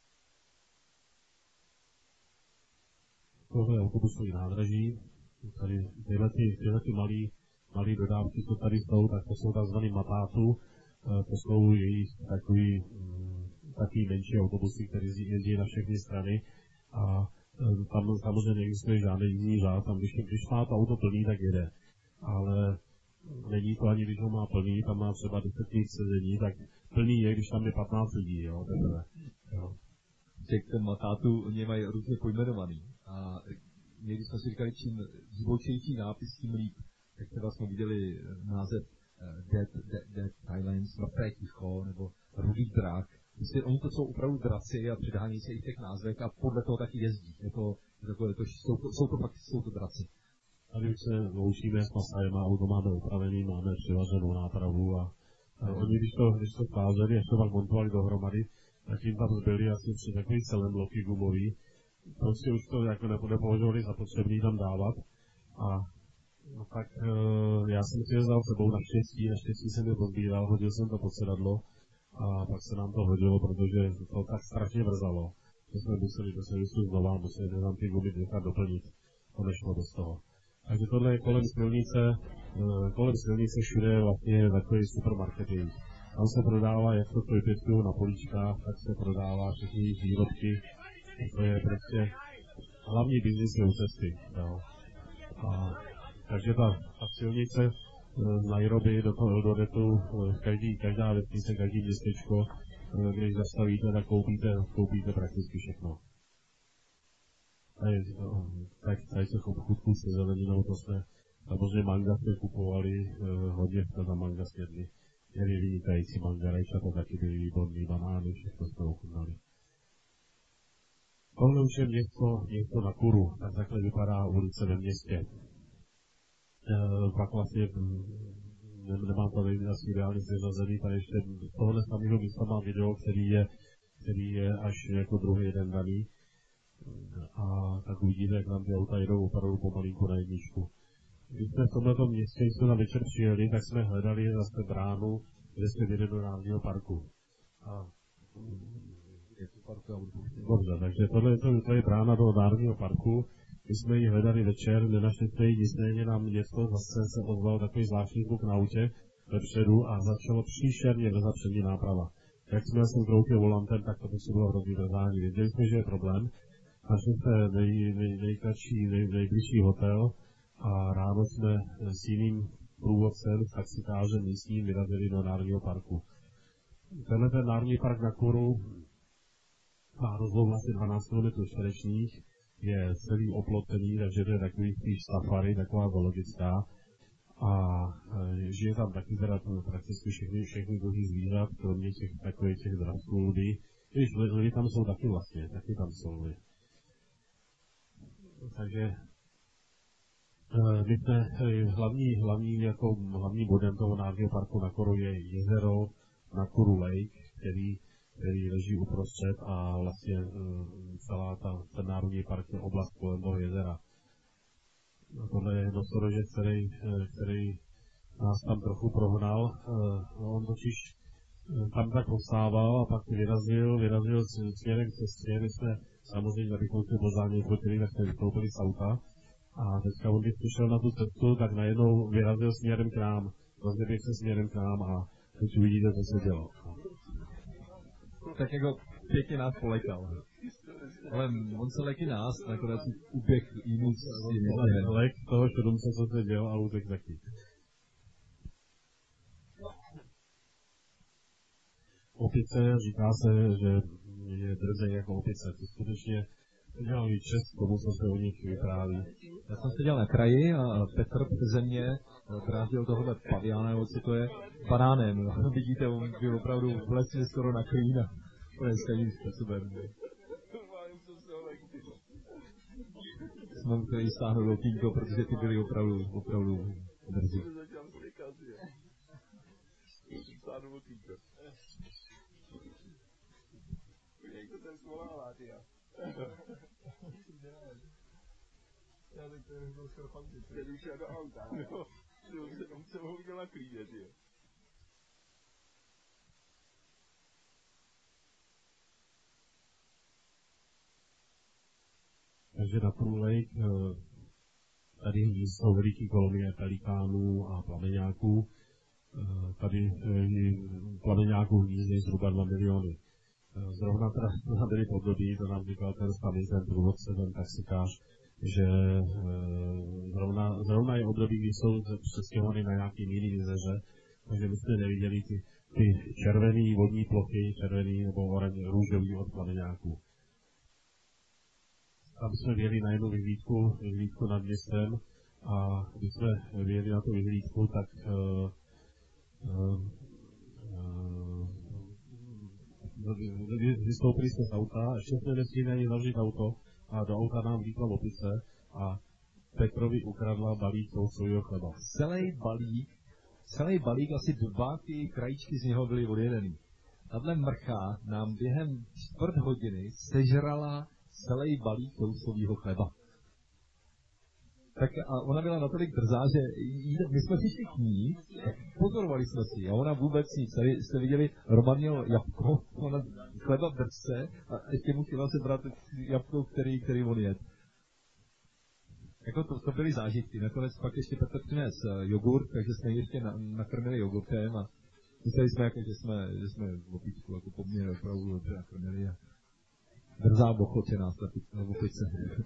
Tohle je autobusový nádraží, tady tyhle, ty, tyhle ty malý, malý dodávky, co tady jsou, tak to jsou takzvaný matátu, to jsou jejich takový, takový menší autobusy, které jezdí na všechny strany a tam samozřejmě neexistuje žádný jiný řád, tam když, když má to auto plný, tak jede, ale není to ani, když ho má plný, tam má třeba deset tisíc sezení, tak plný je, když tam je patnáct lidí, jo, teprve. Jo. Těch ten matátu, oni mají různě pojmenovaný. A někdy jsme si říkali, čím zbočejší nápis, tím líp. Tak třeba jsme viděli název uh, Dead, Dead, Dead Silence, Mrtvé ticho, nebo Rudý drak. Prostě oni to jsou opravdu draci a předhání se i v těch názvech a podle toho taky jezdí. Je to, je to, je to, jsou, to, jsou to fakt, jsou to draci. Tady už se loučíme s Masajema, auto máme upravený, máme přivařenou nápravu a A oni, když to, když to pázeli, až to pak montovali dohromady, tak jim tam zbyli asi tři takový celém bloky gumový. Prostě už to jako nepovažovali za potřebný tam dávat. A no, tak e, já jsem si je vzal sebou naštěstí, naštěstí jsem je pozbíral, hodil jsem to pod sedadlo a pak se nám to hodilo, protože to tak strašně vrzalo, že jsme museli do servisu znova, museli tam ty gumy nechat doplnit. To nešlo bez toho. Takže tohle je kolem silnice, kolem silnice všude vlastně takový supermarkety. Tam se prodává jak to pěstují na poličkách, tak se prodává všechny jejich výrobky. To je prostě hlavní biznis je u cesty. Jo. A, takže ta, ta silnice z Nairobi do toho Eldoretu, každý, každá vesnice, každý městečko, když zastavíte, tak koupíte, koupíte prakticky všechno. Tady, tak, tady se chutku se zeleninou, to jsme, samozřejmě manga jsme kupovali, eh, hodně jsme za manga snědli. Měli vynikající manga, rajčata taky byly výborný, banány, všechno jsme ochutnali. Tohle už je město, město na Kuru, tak takhle vypadá ulice ve městě. E, pak vlastně, ne, nemám tady asi reálně seřazený, tady ještě z tohohle samého místa mám video, který je, který je až jako druhý den daný. A tak uvidíme, jak nám ty auta jedou opravdu pomalinku na jedničku. Když jsme v tomto městě, když jsme na večer přijeli, tak jsme hledali zase bránu, kde jsme byli do Národního parku. A dobře, takže tohle to, to je brána do Národního parku. My jsme ji hledali večer, nenašli jsme ji, nicméně nám něco zase se ozval takový zvláštní zvuk na autě vepředu a začalo příšerně vrzat přední náprava. Jak jsme jsem kroutil volantem, tak to prostě bylo hrozný vrzání. Věděli jsme, že je problém. Našli jsme nej, nej, nejkratší, nej, nejbližší hotel a ráno jsme s jiným průvodcem, s taxikářem místním vyrazili do Národního parku. Tenhle ten Národní park na Kuru má rozlohu asi dvanáct kilometrů čtverečních, je celý oplocený, takže to je takový spíš safari, taková zoologická. A e, žije tam taky teda prakticky všechny, všechny druhy zvířat, kromě těch takových těch dravců lidí. Když lidi tam jsou taky vlastně, taky tam jsou lidi. Takže e, my jsme e, hlavní, hlavní, jako, hlavní bodem toho Národního parku na Kuru je jezero Nakuru Lake, který který leží uprostřed a vlastně celá ta, ten národní park je oblast kolem toho jezera. Tohle je nosorožec, který, který nás tam trochu prohnal. On totiž tam tak posával a pak vyrazil, vyrazil směrem k cestě. My jsme samozřejmě, abychom si pořádně fotili, tak jsme vystoupili z auta. A teďka on, když přišel na tu cestu, tak najednou vyrazil směrem k nám. Rozeběhl se směrem k nám a teď uvidíte, co se dělo. Tak jako pěkně nás polekal. Ale on se leky nás, nakonec uběh jinou z lek toho šedumce, co se dělo, a utek taky. Opice, říká se, že je drzej jako opice. To skutečně dělají čest tomu, co se o nich vypráví. Já jsem seděl na kraji a Petr přeze mě dráždil tohle paviána, nebo co to je, banánem. No. Vidíte, on byl opravdu v lesě skoro na klína. To je skvělým způsobem. Jsme museli stáhnout do pínko, protože ty byly opravdu, opravdu drzí. Jak to ten svolává, ty já. Já teď to je byl skoro fantický. Teď už jel do auta. No, on se mohl udělat klíně, ty. Takže na Nakuru Lake tady jsou veliký kolonie pelikánů a plameňáků. Tady plameňáků hnízdí zhruba dva miliony. Zrovna teda byli v období, to nám říkal ten staný, ten průvodce, ten taxikář, že zrovna, zrovna je období, kdy jsou přestěhovány na nějaký jiný jezeře, takže my jsme neviděli ty, ty červený vodní plochy, červený nebo oranž, růžový od plameňáků. Tam jsme vyjeli na jednu vyhlídku, vyhlídku nad městem a když jsme vyjeli na tu vyhlídku, tak uh, uh, uh, vystoupili jsme z auta, ještě jsme nestihli ani zavřít auto a do auta nám vlítla opice a Petrovi ukradla balík toho svého chleba. Celý balík, celý balík, asi dva ty krajíčky z něho byly odjedený. Tahle mrcha nám během čtvrt hodiny sežrala celý balík toustovýho chleba. Tak a ona byla natolik drzá, že my jsme přišli k ní, pozorovali jsme si a ona vůbec nic. Tady jste viděli, Roman měl jabko, ona chleba v držce a ještě mu chtěla se brát jabko, který, který on jed. Jako to, to byly zážitky. Nakonec pak ještě Petr přines jogurt, takže jsme ještě na, nakrmili jogurtem a Mysleli jsme, jako, že jsme, že jsme v opičku jako poměrně opravdu dobře nakrmili a drzá bochotě nás na opice.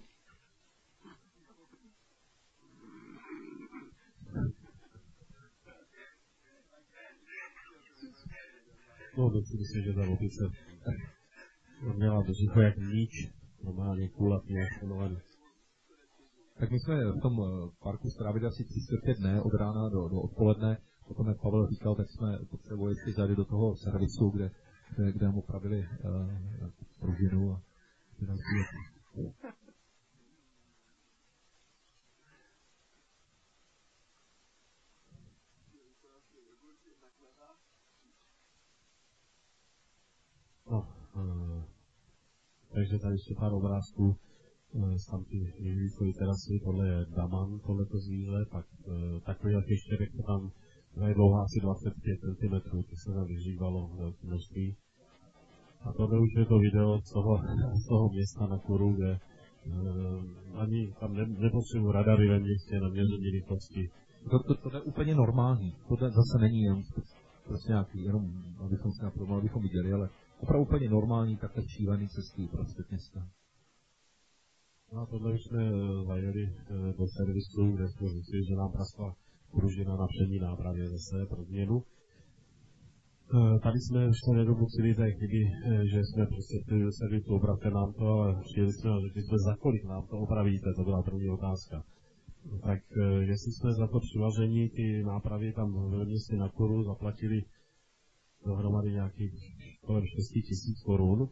No, docela si, že ta opice měla to žicho jak míč, normálně kulatý a šponovaný. Tak my jsme v tom parku strávili asi tři čtvrtě dne od rána do, do odpoledne. Potom, jak Pavel říkal, tak jsme potřebovali si zajít do toho servisu, kde, kde, kde nám opravili uh, pružinu a další. No, uh, takže tady ještě pár obrázků. Tam ty vývýzkové terasy, tohle je daman, tohleto zvíře, pak uh, takový štěrek, to tam je dlouhá asi dvacet pět centimetrů, to se tam vyžívalo velké množství. A tohle už je to video z toho, z toho města na Kuru, kde uh, ani tam ne, nepotřebuji radary ve městě na měření rychlosti. To, to, to je úplně normální, to zase není jenom prostě nějaký, jenom abychom se napromovali, abychom viděli, ale opravdu úplně normální takhle šílený cesty prostě města. No a tohle už jsme zajeli do servisu, kde jsme zjistili, že nám praskla pružina na přední nápravě zase pro změnu. Tady jsme už se nedopustili té chyby, že jsme prostě přijeli do servisu, opravte nám to, ale přijeli jsme a řekli jsme, za kolik nám to opravíte, to byla první otázka. Tak jestli jsme za to přivažení ty nápravy tam ve městě na Kuru zaplatili dohromady nějakých kolem šest tisíc korun,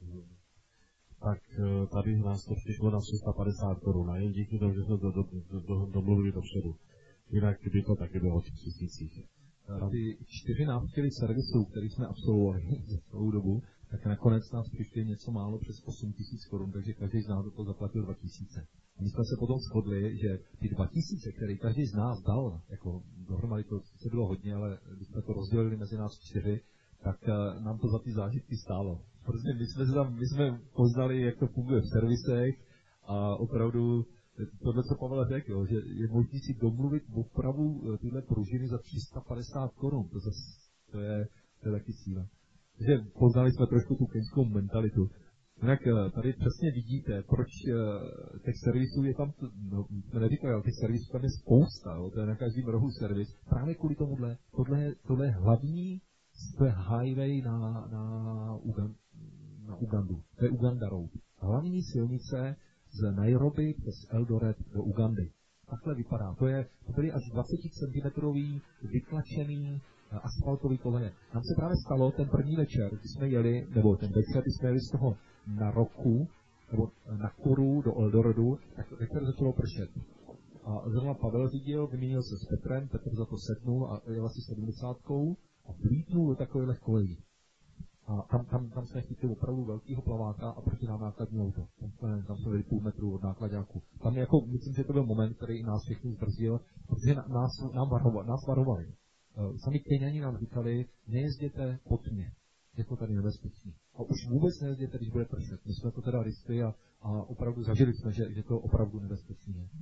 tak tady nás to přišlo na tři sta padesát korun, a jen díky tomu, že jsme to do, do, do, domluvili dopředu. Jinak by to taky bylo o těch tisících. Ty čtyři návštěvy servisu, které jsme absolvovali za celou dobu, tak nakonec nás přišli něco málo přes osm tisíc korun, takže každý z nás do toho zaplatil dva tisíce. A my jsme se potom shodli, že ty dva tisíce, které každý z nás dal, jako dohromady to sice bylo hodně, ale když jsme to rozdělili mezi nás čtyři, tak uh, nám to za ty zážitky stálo. Protože my jsme, tam, my jsme poznali, jak to funguje v servisech a opravdu tohle, co Pavel řekl, že je možné si domluvit opravu tyhle pružiny za tři sta padesát korun. To, zase, to, je, to je taky síla. Takže poznali jsme trošku tu keňskou mentalitu. Jinak tady přesně vidíte, proč těch servisů je tam, no, jsme neříkali, ale těch servisů tam je spousta, jo, to je na každém rohu servis. Právě kvůli tomuhle, tohle, tohle je hlavní highway na, na, Ugan, na Ugandu. To je Uganda Road. Hlavní silnice z Nairobi přes Eldoret do Ugandy. Takhle vypadá. To, je, to byly až dvacet centimetrů vytlačený asfaltový koleje. Nám se právě stalo ten první večer, kdy jsme jeli, nebo ten večer, kdy jsme jeli z toho na Roku, nebo na Kuru do Eldoredu, tak večer začalo pršet. A zrovna Pavel řídil, vyměnil se s Petrem, Petr za to sednul a jel asi sedmdesátkou a vlítnul do takových kolejí. A tam, tam, tam jsme chytili opravdu velkýho plaváka a proti nám nákladní auto. Tam jsme, tam jsme byli půl metru od nákladňáku. Tam jako, myslím, že to byl moment, který nás všechny zbrzdil, protože na, nás, nám varovali. Nás varovali. Uh, sami Keňani nám říkali, nejezděte po tmě, je to tady nebezpečný. A už vůbec nejezděte, když bude pršet. My jsme to teda riskli a, a opravdu zažili jsme, že, že to opravdu nebezpečný je.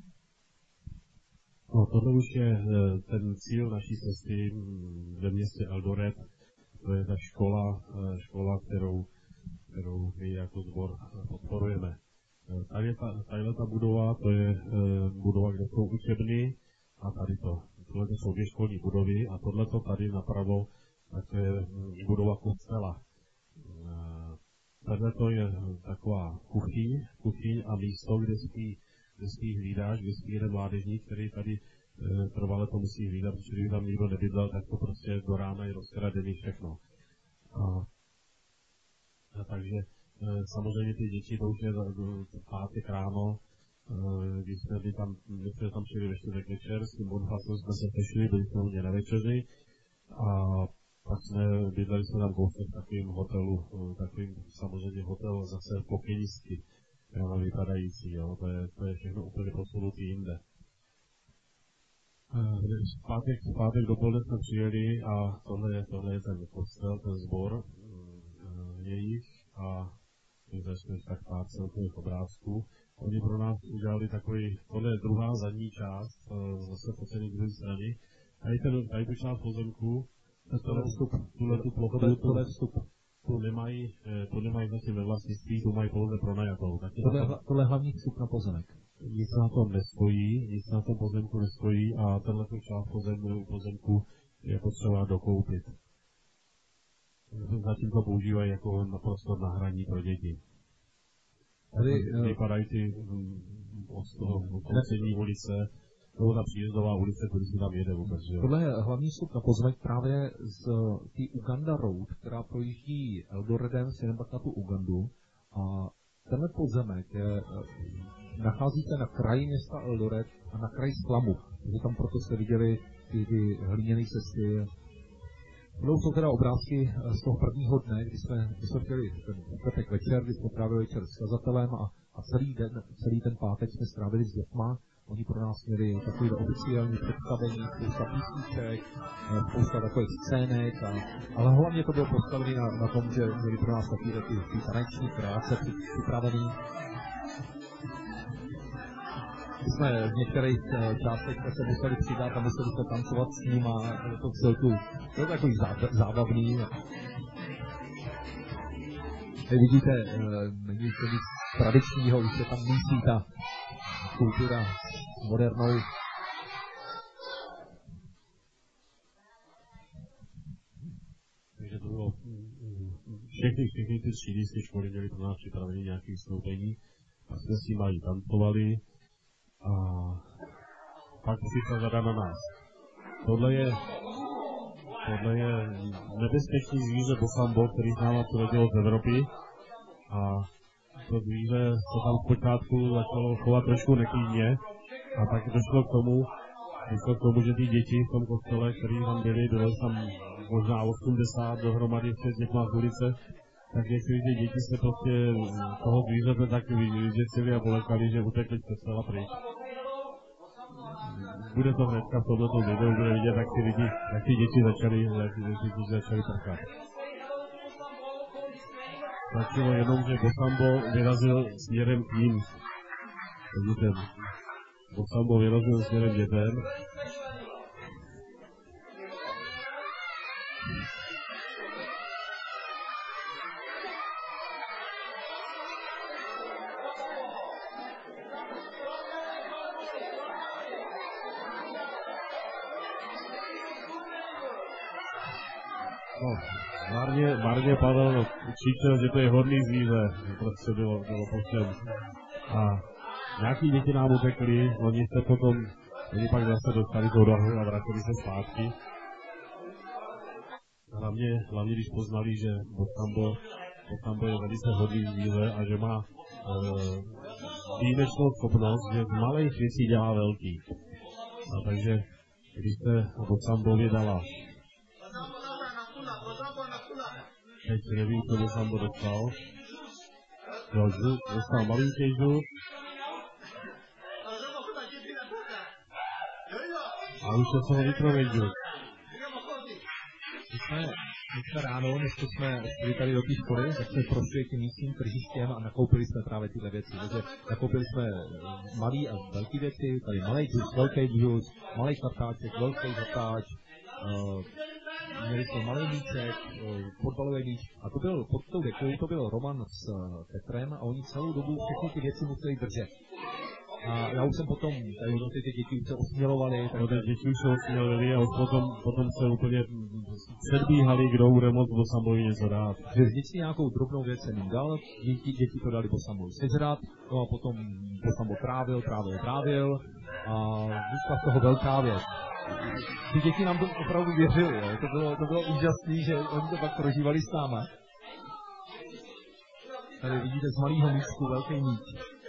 No, tohle už je ten cíl naší cesty ve městě Eldoret. To je ta škola, škola, kterou, kterou my jako sbor podporujeme. Tady ta, tadyhle ta budova, to je budova, kde jsou učebny, a tady to. Tohle jsou dvě školní budovy a tohleto tady napravo, tak to je budova kostela. Tohle to je taková kuchyň, kuchyň a místo, kde spí, kde spí hlídáč, kde spí jeden mládežník, který tady e, trvale to musí hlídat, protože kdyby tam nikdo nebydlel, tak to prostě do rána je rozkradený všechno. A, a takže e, samozřejmě ty děti, to už je pátek ráno, e, když jsme tam, když jsme tam přijeli ve čtvrtek večer, s tím Bonifacem jsme se sešli, byli jsme hodně na večeři a pak jsme bydleli jsme tam kousek v takovým hotelu, takovým samozřejmě hotel zase pokynistky, která vypadající, jo, to je, to je všechno úplně posunutý jinde. V pátek, v pátek dopoledne jsme přijeli a tohle je, tohle je ten kostel, ten sbor jejich a začne tak pár celkových obrázků. Oni pro nás udělali takový, tohle je druhá zadní část, zase po celé druhé straně. Tady, ten, tady tu část pozemku Tohle vstup, tuhle tu plochu, tohle vstup, to nemají, to nemají zatím ve vlastnictví, to mají pouze pronajatou. Tohle, tohle je hlavní vstup na pozemek. Nic na tom nestojí, nic na tom pozemku nestojí a tenhle tu část pozemku, pozemku je potřeba dokoupit. Zatím to používají jako naprosto na hraní pro děti. Tady vypadají ty od toho koncertní ulice, nebo ta příjezdová ulice, který si tam jede vůbec. Tohle je hlavní vstup na pozemek právě z té Uganda Road, která projíždí Eldoradem směrem pak na tu Ugandu. A tenhle pozemek je, nachází se na kraji města Eldoret a na kraji Slamu. Takže tam proto jste viděli ty, ty hliněné cesty. Budou to teda obrázky z toho prvního dne, kdy jsme, kdy jsme chtěli ten pátek večer, kdy jsme trávili večer s kazatelem a, a celý, den, celý ten pátek jsme strávili s dětma. Oni pro nás měli takové oficiální představení, spousta písniček, spousta takových scének, a, ale hlavně to bylo postavené na, na tom, že měli pro nás takové ty, ty taneční práce připravený. My jsme v některých částech se museli přidat a museli se tancovat s ním a to celku, to je takový zábavný. Tady vidíte, není to nic tradičního, už se tam mísí ta kultura modernou. Takže to bylo všechny, všechny ty střední školy měly pro nás připravené nějaké vystoupení a jsme s nimi i tancovali a pak přišla řada na nás. Tohle je, tohle je nebezpečný zvíře Bosambo, který s náma přiletělo z Evropy a to zvíře se tam v počátku začalo chovat trošku neklidně a tak došlo k tomu, došlo k tomu, že ty děti v tom kostele, který tam byli, bylo tam možná osmdesát dohromady před dětma z ulice, tak některé ty děti se prostě toho zvířete tak vyděsili a polekali, že utekli z kostela pryč. Bude to hnedka v tomto videu, bude vidět, jak ty lidi, jak ty děti začaly, jak ty děti začaly prchat. Stačilo jenom, že Bosambo vyrazil směrem k ním. Vidíte, Bosambo vyrazil směrem dětem. No, marně, marně Pavel křičel, že to je hodný zvíře, že prostě bylo, bylo počem. A nějaký děti nám utekli, oni se potom, oni pak zase dostali do rohu a vrátili se zpátky. Hlavně, hlavně když poznali, že Bosambo, Bosambo je velice hodný zvíře a že má e, výjimečnou schopnost, že z malých věcí dělá velký. A takže, když se Bosambovi dala teď nevím, co Bosambo dostal. Jo, dostal malinký žlut. A už je toho litrovej žlut. My jsme, my jsme ráno, než jsme šli tady do té školy, tak jsme prošli tím místním tržištěm a nakoupili jsme právě tyhle věci. Takže nakoupili jsme malý a velký věci, tady malý džus, velký džus, malý štartáček, velký zatáč, uh, měli jsme malý míček, fotbalový míč a to byl pod tou dekou, to byl Roman s Petrem a oni celou dobu všechny ty věci museli držet. A já už jsem potom, tady už ty děti už se osmělovali. No, ty děti už se osmělovali a už potom, potom se úplně předbíhali, kdo bude moc Bosambovi něco dát. Že vždycky nějakou drobnou věc jsem jim dal, děti, děti to dali Bosambovi sežrat, no a potom Bosambo trávil, trávil, trávil a vyšla z toho velká věc. Ty děti nám to opravdu věřili, jo. To bylo, to bylo úžasné, že oni to pak prožívali s náma. Tady vidíte z malého míčku velký míč.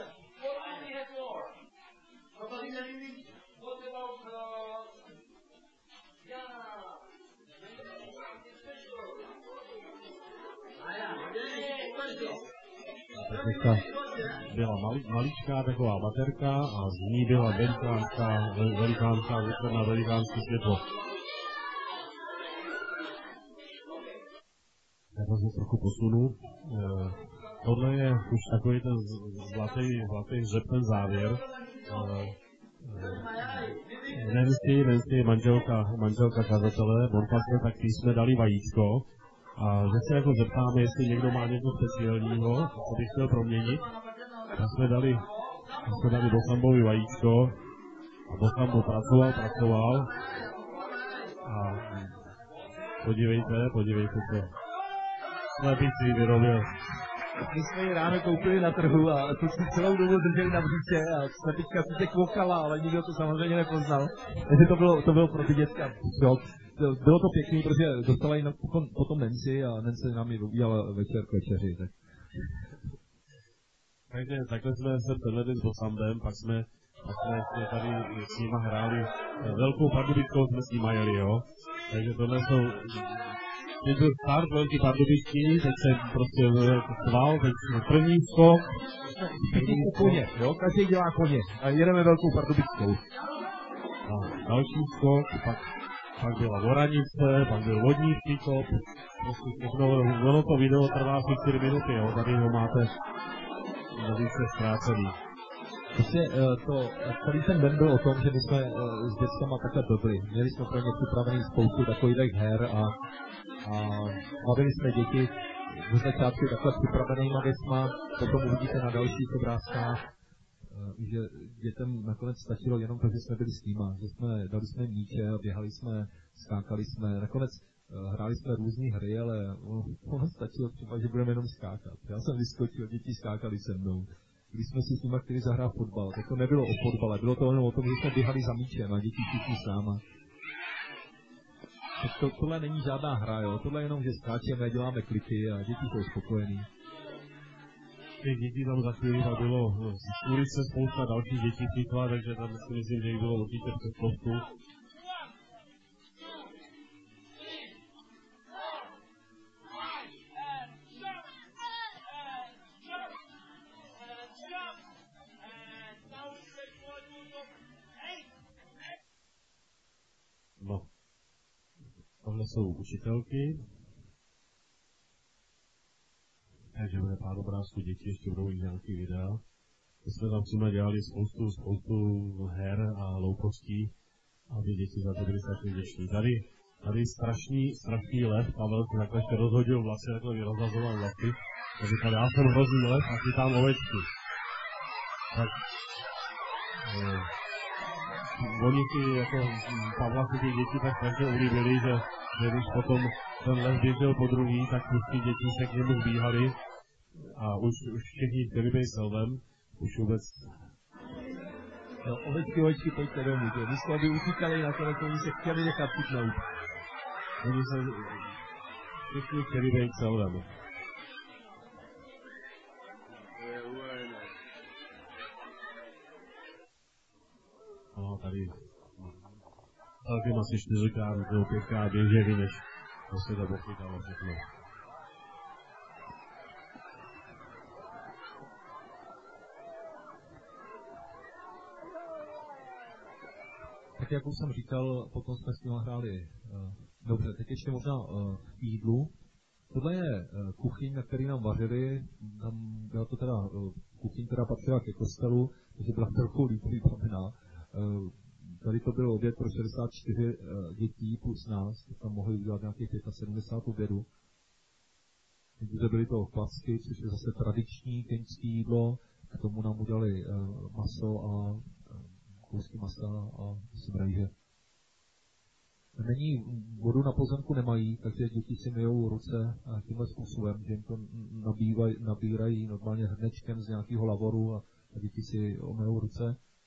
Teďka byla mali, maličká taková baterka a z ní byla velikánská, velikánská větrná, velikánské světlo. Já to se trochu posunu. E, tohle je už takový ten zlatý, zlatý hřeb, ten závěr. E, Nancy, Nancy, manželka, manželka kazatele, Bonfasle, tak tý jsme dali vajíčko. A že se jako zeptáme, jestli někdo má něco speciálního, co bych chtěl proměnit. Tak jsme dali, tak jsme dali Bosambovi vajíčko. A Bosambo pracoval, pracoval. A podívejte, podívejte se. Slepici vyrobil. My jsme ji ráno koupili na trhu a tu si celou dobu drželi na bříče a slepička si se kvokala, ale nikdo to samozřejmě nepoznal. Takže to bylo, to bylo pro ty děcka. Bylo to pěkný, protože dostala ji potom Nancy a Nancy nám ji udělala večer k večeři. Tak. Takže takhle jsme se předvedli s Bosambem, pak jsme, pak jsme tady s nima hráli, velkou pardubickou jsme s nima jeli, jo. Takže tohle jsou, teď byl start velký pardubičky, teď se prostě sval, teď první skok. První koně, jo, každý dělá koně a jedeme velkou pardubickou. A další skok, pak, pak byla voranice, pak byl vodní příkop, prostě všechno, ono to video trvá asi čtyři minuty, jo, tady ho máte velice zkrácený. Vlastně to, celý ten den byl o tom, že my jsme s dětskama takhle blbli. Měli jsme pro ně připravený spoustu takových her a, a bavili jsme děti do začátku takhle připravenýma věcma, potom uvidíte na dalších obrázkách, že dětem nakonec stačilo jenom to, že jsme byli s nima, že jsme, dali jsme míče, běhali jsme, skákali jsme, nakonec hráli jsme různé hry, ale ono, ono stačilo třeba, že budeme jenom skákat. Já jsem vyskočil, děti skákali se mnou. Když jsme si s nimi chtěli zahrát fotbal, tak to nebylo o fotbale, bylo to jenom o tom, že jsme běhali za míčem a děti všichni s náma. Tak to, tohle není žádná hra, jo, tohle je jenom, že skáčeme, děláme kliky a děti jsou spokojený. Těch dětí tam za chvíli bylo z ulice spousta dalších dětí přišla, takže tam si myslím, že jich bylo určitě přes stovku. No, tohle jsou učitelky. Takže bude pár obrázků dětí, ještě budou i nějaký videa. My jsme tam s nimi dělali spoustu, spoustu her a loukostí, aby děti za to byly strašně vděční. Tady, tady strašný, strašný lev, Pavel se takhle ještě rozhodil vlasy, takhle vyrozhazoval vlasy. A říkal, já jsem hrozný lev a chytám ovečky. Tak, eh, oni si, jako Pavla si ty děti tak strašně ulíbili, že, že když potom ten lev běžel po druhý, tak ty děti se k němu zbíhali a už, už všichni chtěli být s lvem, už vůbec. No, ovečky, ovečky, pojďte domů, že? Místo, aby utíkali, nakonec oni se chtěli nechat chytnout. Oni se všichni chtěli být s lvem. No, tady celkem asi čtyřikrát toho pětkrát běželi, než to se to pochytalo všechno. Tak jak už jsem říkal, potom jsme s ním hráli. Uh, dobře, teď ještě možná uh, jídlu. Tohle je uh, kuchyň, na který nám vařili. Tam byla to teda uh, kuchyň, která patřila ke kostelu, takže byla trochu líp vybavená. Uh, tady to byl oběd pro šedesát čtyři uh, dětí plus nás, tak tam mohli udělat nějakých sedmdesát pět obědů. Takže byly to placky, což je zase tradiční keňské jídlo. K tomu nám udělali uh, maso a uh, kousky masa a myslím rejže. Není, vodu na pozemku nemají, takže děti si myjou ruce tímhle způsobem, že jim to nabývaj, nabírají normálně hrnečkem z nějakého lavoru a, a děti si omyjou ruce.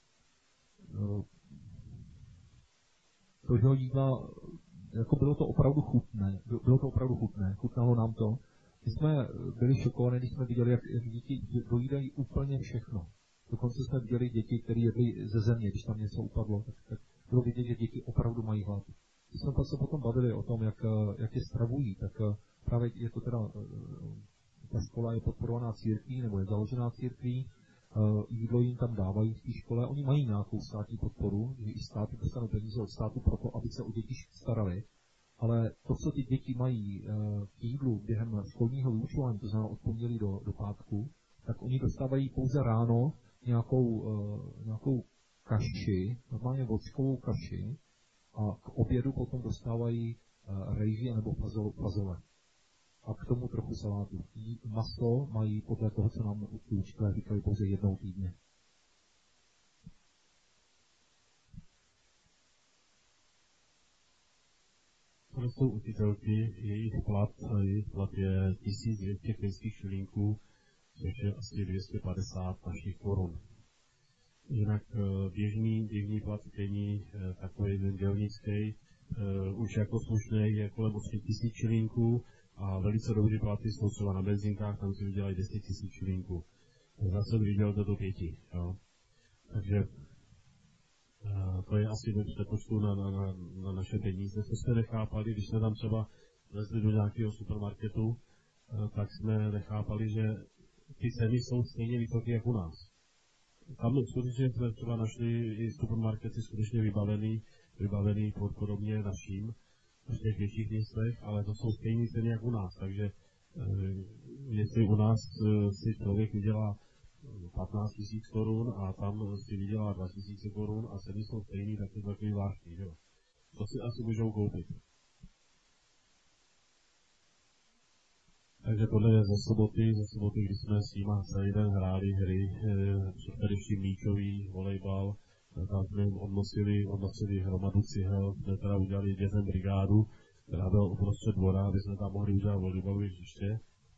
Toho jídla, jako bylo to opravdu chutné, bylo to opravdu chutné, chutnalo nám to. My jsme byli šokovaní, když jsme viděli, jak, jak děti dojídají úplně všechno. Dokonce jsme viděli děti, které jedli ze země, když tam něco upadlo, tak, tak bylo vidět, že děti opravdu mají hlad. Když jsme se potom bavili o tom, jak, jak je stravují, tak právě je to teda, ta škola je podporovaná církví, nebo je založená církví, jídlo jim tam dávají v té škole, oni mají nějakou státní podporu, že i státy dostanou peníze od státu pro to, aby se o děti starali, ale to, co ty děti mají k jídlu během školního vyučování, to znamená od pondělí do, do pátku, tak oni dostávají pouze ráno nějakou, uh, nějakou kaši, normálně vočkovou kaši, a k obědu potom dostávají uh, rejži nebo fazole. A k tomu trochu salátu. Maso mají podle toho, co nám ty učitelé říkají, pouze jednou týdně. To jsou učitelky, jejich plat, jejich plat je tisíc dvě stě krajských šilínků, což je asi dvě stě padesát našich korun. Jinak běžný, běžný plat učení, takový ten dělnický, už jako slušný je kolem osm tisíc šilínků a velice dobrý platy jsou třeba na benzinkách, tam si vydělají deset tisíc šilínků. Zase vydělte do pěti. Jo. Takže to je asi ve přepočtu na, na, na, na naše peníze. Co jsme nechápali, když jsme tam třeba vlezli do nějakého supermarketu, tak jsme nechápali, že ty ceny jsou stejně vysoké jako u nás. Tam skutečně jsme třeba našli i supermarkety skutečně vybavený, vybavený podobně naším, v těch větších městech, ale to jsou stejné ceny jako u nás. Takže jestli u nás si člověk vydělá patnáct tisíc korun a tam si vydělá dva tisíce korun a ceny jsou stejný, tak je to takový zvláštní, že jo. To si asi můžou koupit. Takže tohle je ze soboty, ze soboty, kdy jsme s nima celý den hráli hry, především míčový volejbal, tam jsme odnosili, odnosili hromadu cihel, jsme teda udělali dětem brigádu, která byla uprostřed dvora, aby jsme tam mohli udělat volejbalové hřiště.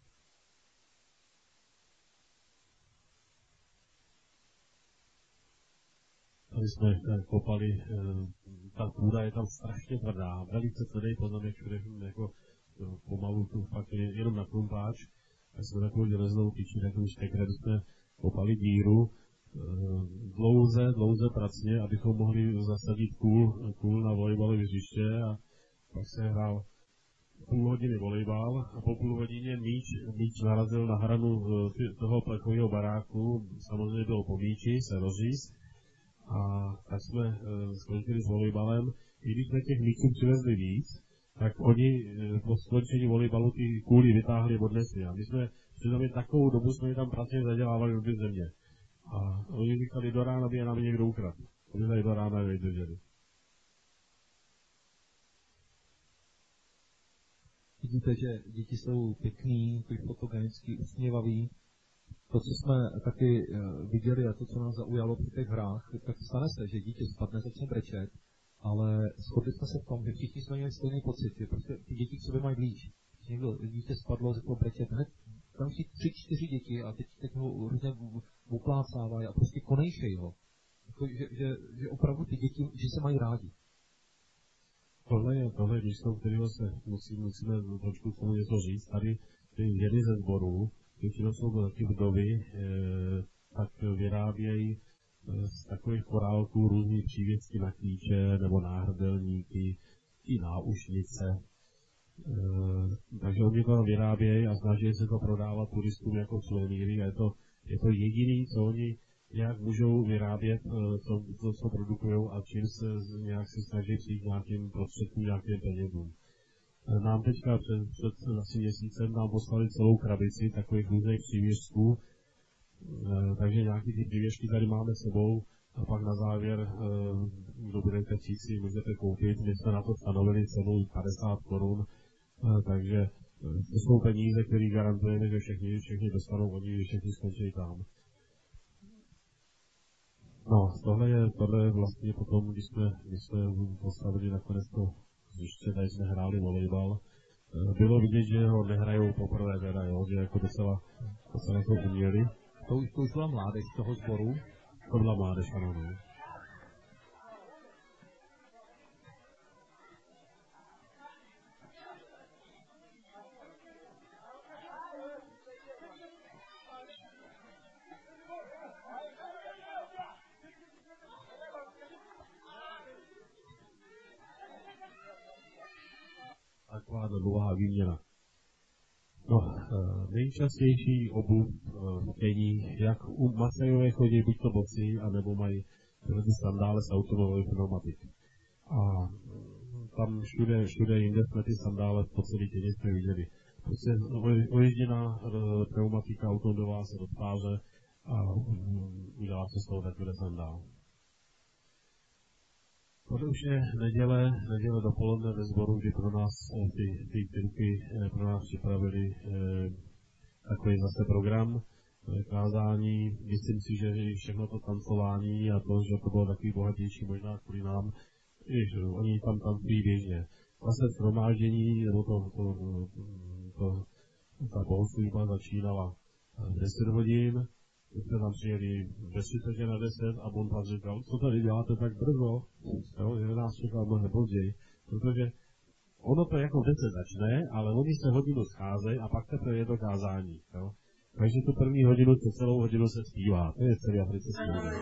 Tady jsme kopali, ta půda je tam strašně tvrdá, velice tvrdý pozemek, všude jako pomalu tu fakt jenom na klumpáč, tak jsme takovou železnou tyčí, takový štekr, kde jsme kopali díru, dlouze, dlouze pracně, abychom mohli zasadit kůl, kůl na volejbalové hřiště a pak se hrál půl hodiny volejbal a po půl hodině míč, míč narazil na hranu toho plechového baráku, samozřejmě bylo po míči, se rozříz. A tak jsme e, skončili s volejbalem. I když jsme těch míčů přivezli víc, tak oni e, po skončení volejbalu ty kůly vytáhli a odnesli. A my jsme přitom takovou dobu jsme tam pracně zadělávali do ty země. A oni říkali, do rána by je nám někdo ukradl. Oni tady do rána je vydrželi. Vidíte, že děti jsou pěkný, fotogenický, usměvavý. To, co jsme taky viděli a to, co nás zaujalo při těch hrách, tak stane se, že dítě spadne, začne brečet, ale shodli jsme se v tom, že všichni jsme měli stejný pocit, že prostě ty děti k sobě mají blíž. Když někdo dítě spadlo, řeklo brečet, hned tam si tři, čtyři děti a teď, teď ho různě uplácávají a prostě konejšej ho. Jako, že, že, že opravdu ty děti, že se mají rádi. Tohle je tohle místo, kterého se musí, musíme trošku k tomu něco říct. Tady ty ženy ze sboru, většinou jsou taky vdovy, e, tak vyrábějí e, z takových korálků různý přívěsky na klíče nebo náhrdelníky i náušnice. E, takže oni to vyrábějí a snaží se to prodávat turistům jako suvenýry a je to, je to jediný, co oni nějak můžou vyrábět, to, to co produkují a čím se nějak si snaží přijít nějakým prostředkům, nějakým penězům. Nám teďka před, před asi měsícem nám poslali celou krabici takových různých přívěšků, e, takže nějaký ty přívěšky tady máme s sebou a pak na závěr, e, kdo budete chtít si můžete koupit. My jsme na to stanovili cenu padesát korun, e, takže e, to jsou peníze, které garantujeme, že všichni, všichni dostanou, oni všichni skončí tam. No, tohle je, tohle je vlastně potom, když jsme, když jsme postavili nakonec to hřiště, tady jsme hráli volejbal. Bylo vidět, že ho nehrajou poprvé teda, jo, že jako docela, docela to uměli. To už, to už byla mládež toho sboru? To byla mládež, ano, no. Taková dlouhá výměna. No, nejčastější obuv v Kenii, jak u Masajové chodí buď to boci, anebo mají ty sandále s automovou pneumatik. A tam všude, všude jinde jsme ty sandále po celý Kenii jsme viděli. Prostě oježděná pneumatika automobilová se do tváře a udělá se z toho takové sandál. Tohle už je neděle, neděle dopoledne ve sboru, kdy pro nás ty, ty pilky pro nás připravili eh, takový zase program kázání. Myslím si, že všechno to tancování a to, že to bylo takový bohatější možná kvůli nám, Jež, oni tam tancují běžně. Zase shromáždění, nebo to, to, to, to, ta bohoslužba začínala v deset hodin, my jsme tam přijeli ve třicet na deset a on pak říkal, co tady děláte tak brzo, jo, že nás čeká mnohem později, protože ono to jako v deset začne, ale oni se hodinu scházejí a pak teprve je to kázání. Jo. Takže tu první hodinu, tu celou hodinu se zpívá, to je celý africký model.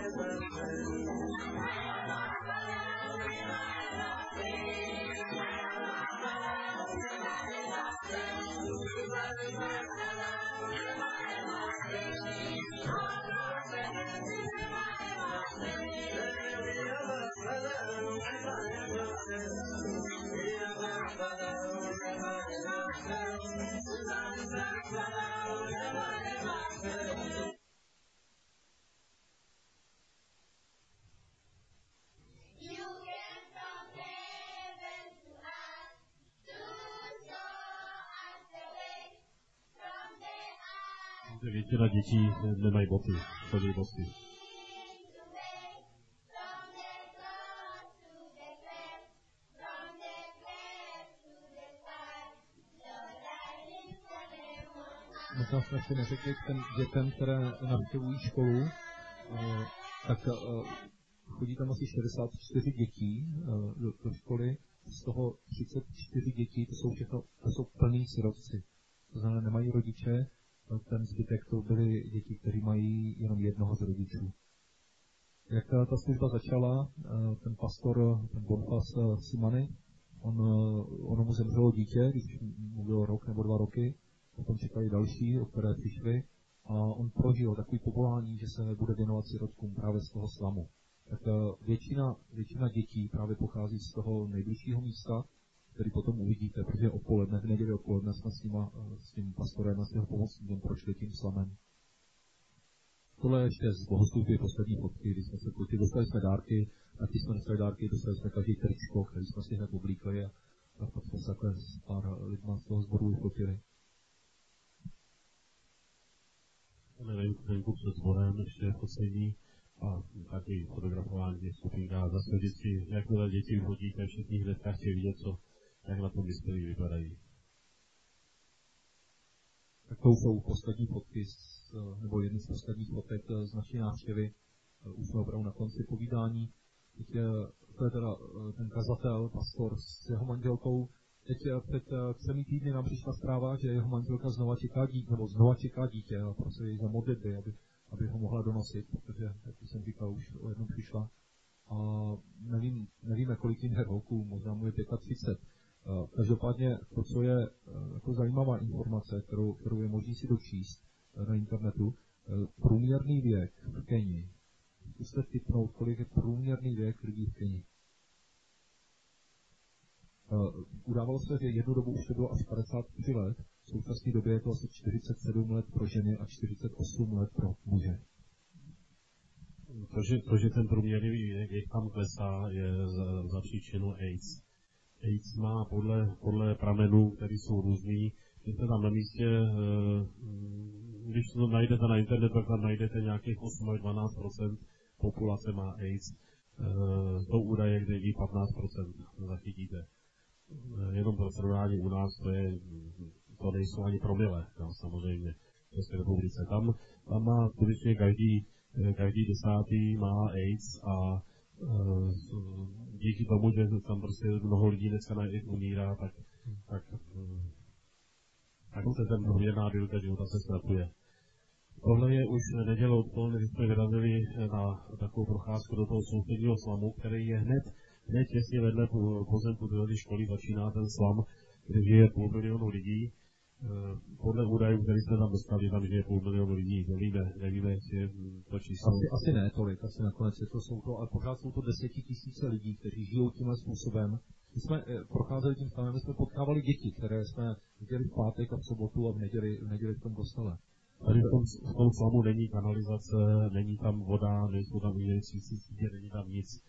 Většina dětí nemají boty, chodí boty. Možná jsme si neřekli k těm dětem, které navštěvují školu, tak chodí tam asi šedesát čtyři dětí do, do školy, z toho třicet čtyři dětí, to jsou všechno, to jsou plní sirotci. To znamená, nemají rodiče, ten zbytek to byly děti, kteří mají jenom jednoho z rodičů. Jak ta služba začala, ten pastor, ten Bonfas Simany, on, ono mu zemřelo dítě, když mu bylo rok nebo dva roky, potom čekali další, o které přišli, a on prožil takový povolání, že se bude věnovat sirotkům právě z toho slamu. Tak většina, většina dětí právě pochází z toho nejbližšího místa, který potom uvidíte, protože odpoledne, v neděli odpoledne jsme s, nima, s tím pastorem a s jeho pomocníkem prošli tím slamem. Tohle je ještě z bohoslužby poslední fotky, kdy jsme se pojďli, dostali jsme dárky, a když jsme dostali dárky, dostali jsme každý tričko, který jsme si hned oblíkli a, a pak jsme se takhle s pár lidma z toho sboru vyfotili. Venku před sborem ještě poslední a taky fotografování těch skupin a zase vždycky, jakmile děti vyhodíte, všichni hnedka chtějí vidět, co, jak na tom vyspělí vypadají. Tak to jsou poslední fotky, z, nebo jedny z posledních fotek z naší návštěvy. Už jsme opravdu na konci povídání. Teď to je teda ten kazatel, pastor s jeho manželkou. Teď před třemi týdny nám přišla zpráva, že jeho manželka znova čeká dítě, nebo znova čeká dítě a prosím jej za modlitby, aby, aby ho mohla donosit, protože, jak jsem říkal, už o jednou přišla. A nevím, nevíme, kolik jim je roku, možná mu je třicet pět. Každopádně to, co je jako zajímavá informace, kterou, kterou je možné si dočíst na internetu, průměrný věk v Keni. Zkuste tipnout, kolik je průměrný věk lidí v Keni. Udávalo se, že jednu dobu už to bylo až padesát tři let, v současné době je to asi čtyřicet sedm let pro ženy a čtyřicet osm let pro muže. To, že, to, že ten průměrný věk tam klesá, je za, za příčinu AIDS. AIDS má podle, podle pramenů, které jsou různý, jste tam na místě, když to najdete na internetu, tak tam najdete nějakých osm až dvanáct procent populace má AIDS. To údaje, kde je patnáct procent zachytíte. Jenom pro srovnání u nás, to, je, to nejsou ani promile, no, samozřejmě, v České republice. Tam, tam má skutečně každý, každý desátý má AIDS a uh, díky tomu, že tam prostě mnoho lidí dneska na AIDS umírá, tak, tak, uh, tak se ten průměrná délka života se snapuje. Tohle je už neděle odpoledne, kdy jsme vyrazili na takovou procházku do toho sousedního slamu, který je hned hned těsně vedle pozemku do školy začíná ten slam, kde žije půl milionu lidí. Podle údajů, které jsme tam dostali, tam žije půl milionu lidí. Nevíme, nevíme, jestli je to číslo. Asi, asi ne tolik, asi nakonec je to, jsou to, ale pořád jsou to desetitisíce lidí, kteří žijou tímhle způsobem. My jsme eh, procházeli tím slamem, my jsme potkávali děti, které jsme viděli v pátek a v sobotu a v neděli, v neděli v tom kostele. Tady v tom, v tom slamu není kanalizace, není tam voda, nejsou tam věcí, není tam nic.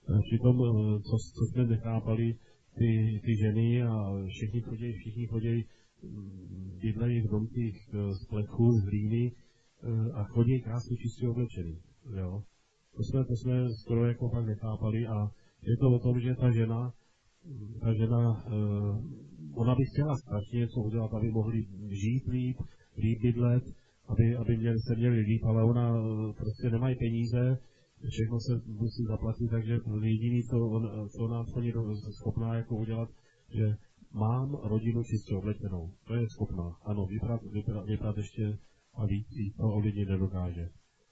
Přitom, co, co jsme nechápali, ty, ty ženy a všichni chodí, všichni chodí, bydlejí v domcích z plechu, z hlíny a chodí krásně čistě oblečený. Jo? To jsme, to jsme skoro jako fakt nechápali a je to o tom, že ta žena, ta žena, ona by chtěla strašně něco udělat, aby mohli žít líp, líp bydlet, aby, aby měli, se měli líp, ale ona prostě nemají peníze, všechno se musí zaplatit, takže jediný, co, on, co ona je schopná jako udělat, že mám rodinu čistě oblečenou. To je schopná. Ano, vyprat, vyprat, vyprat ještě a víc, to o lidi nedokáže.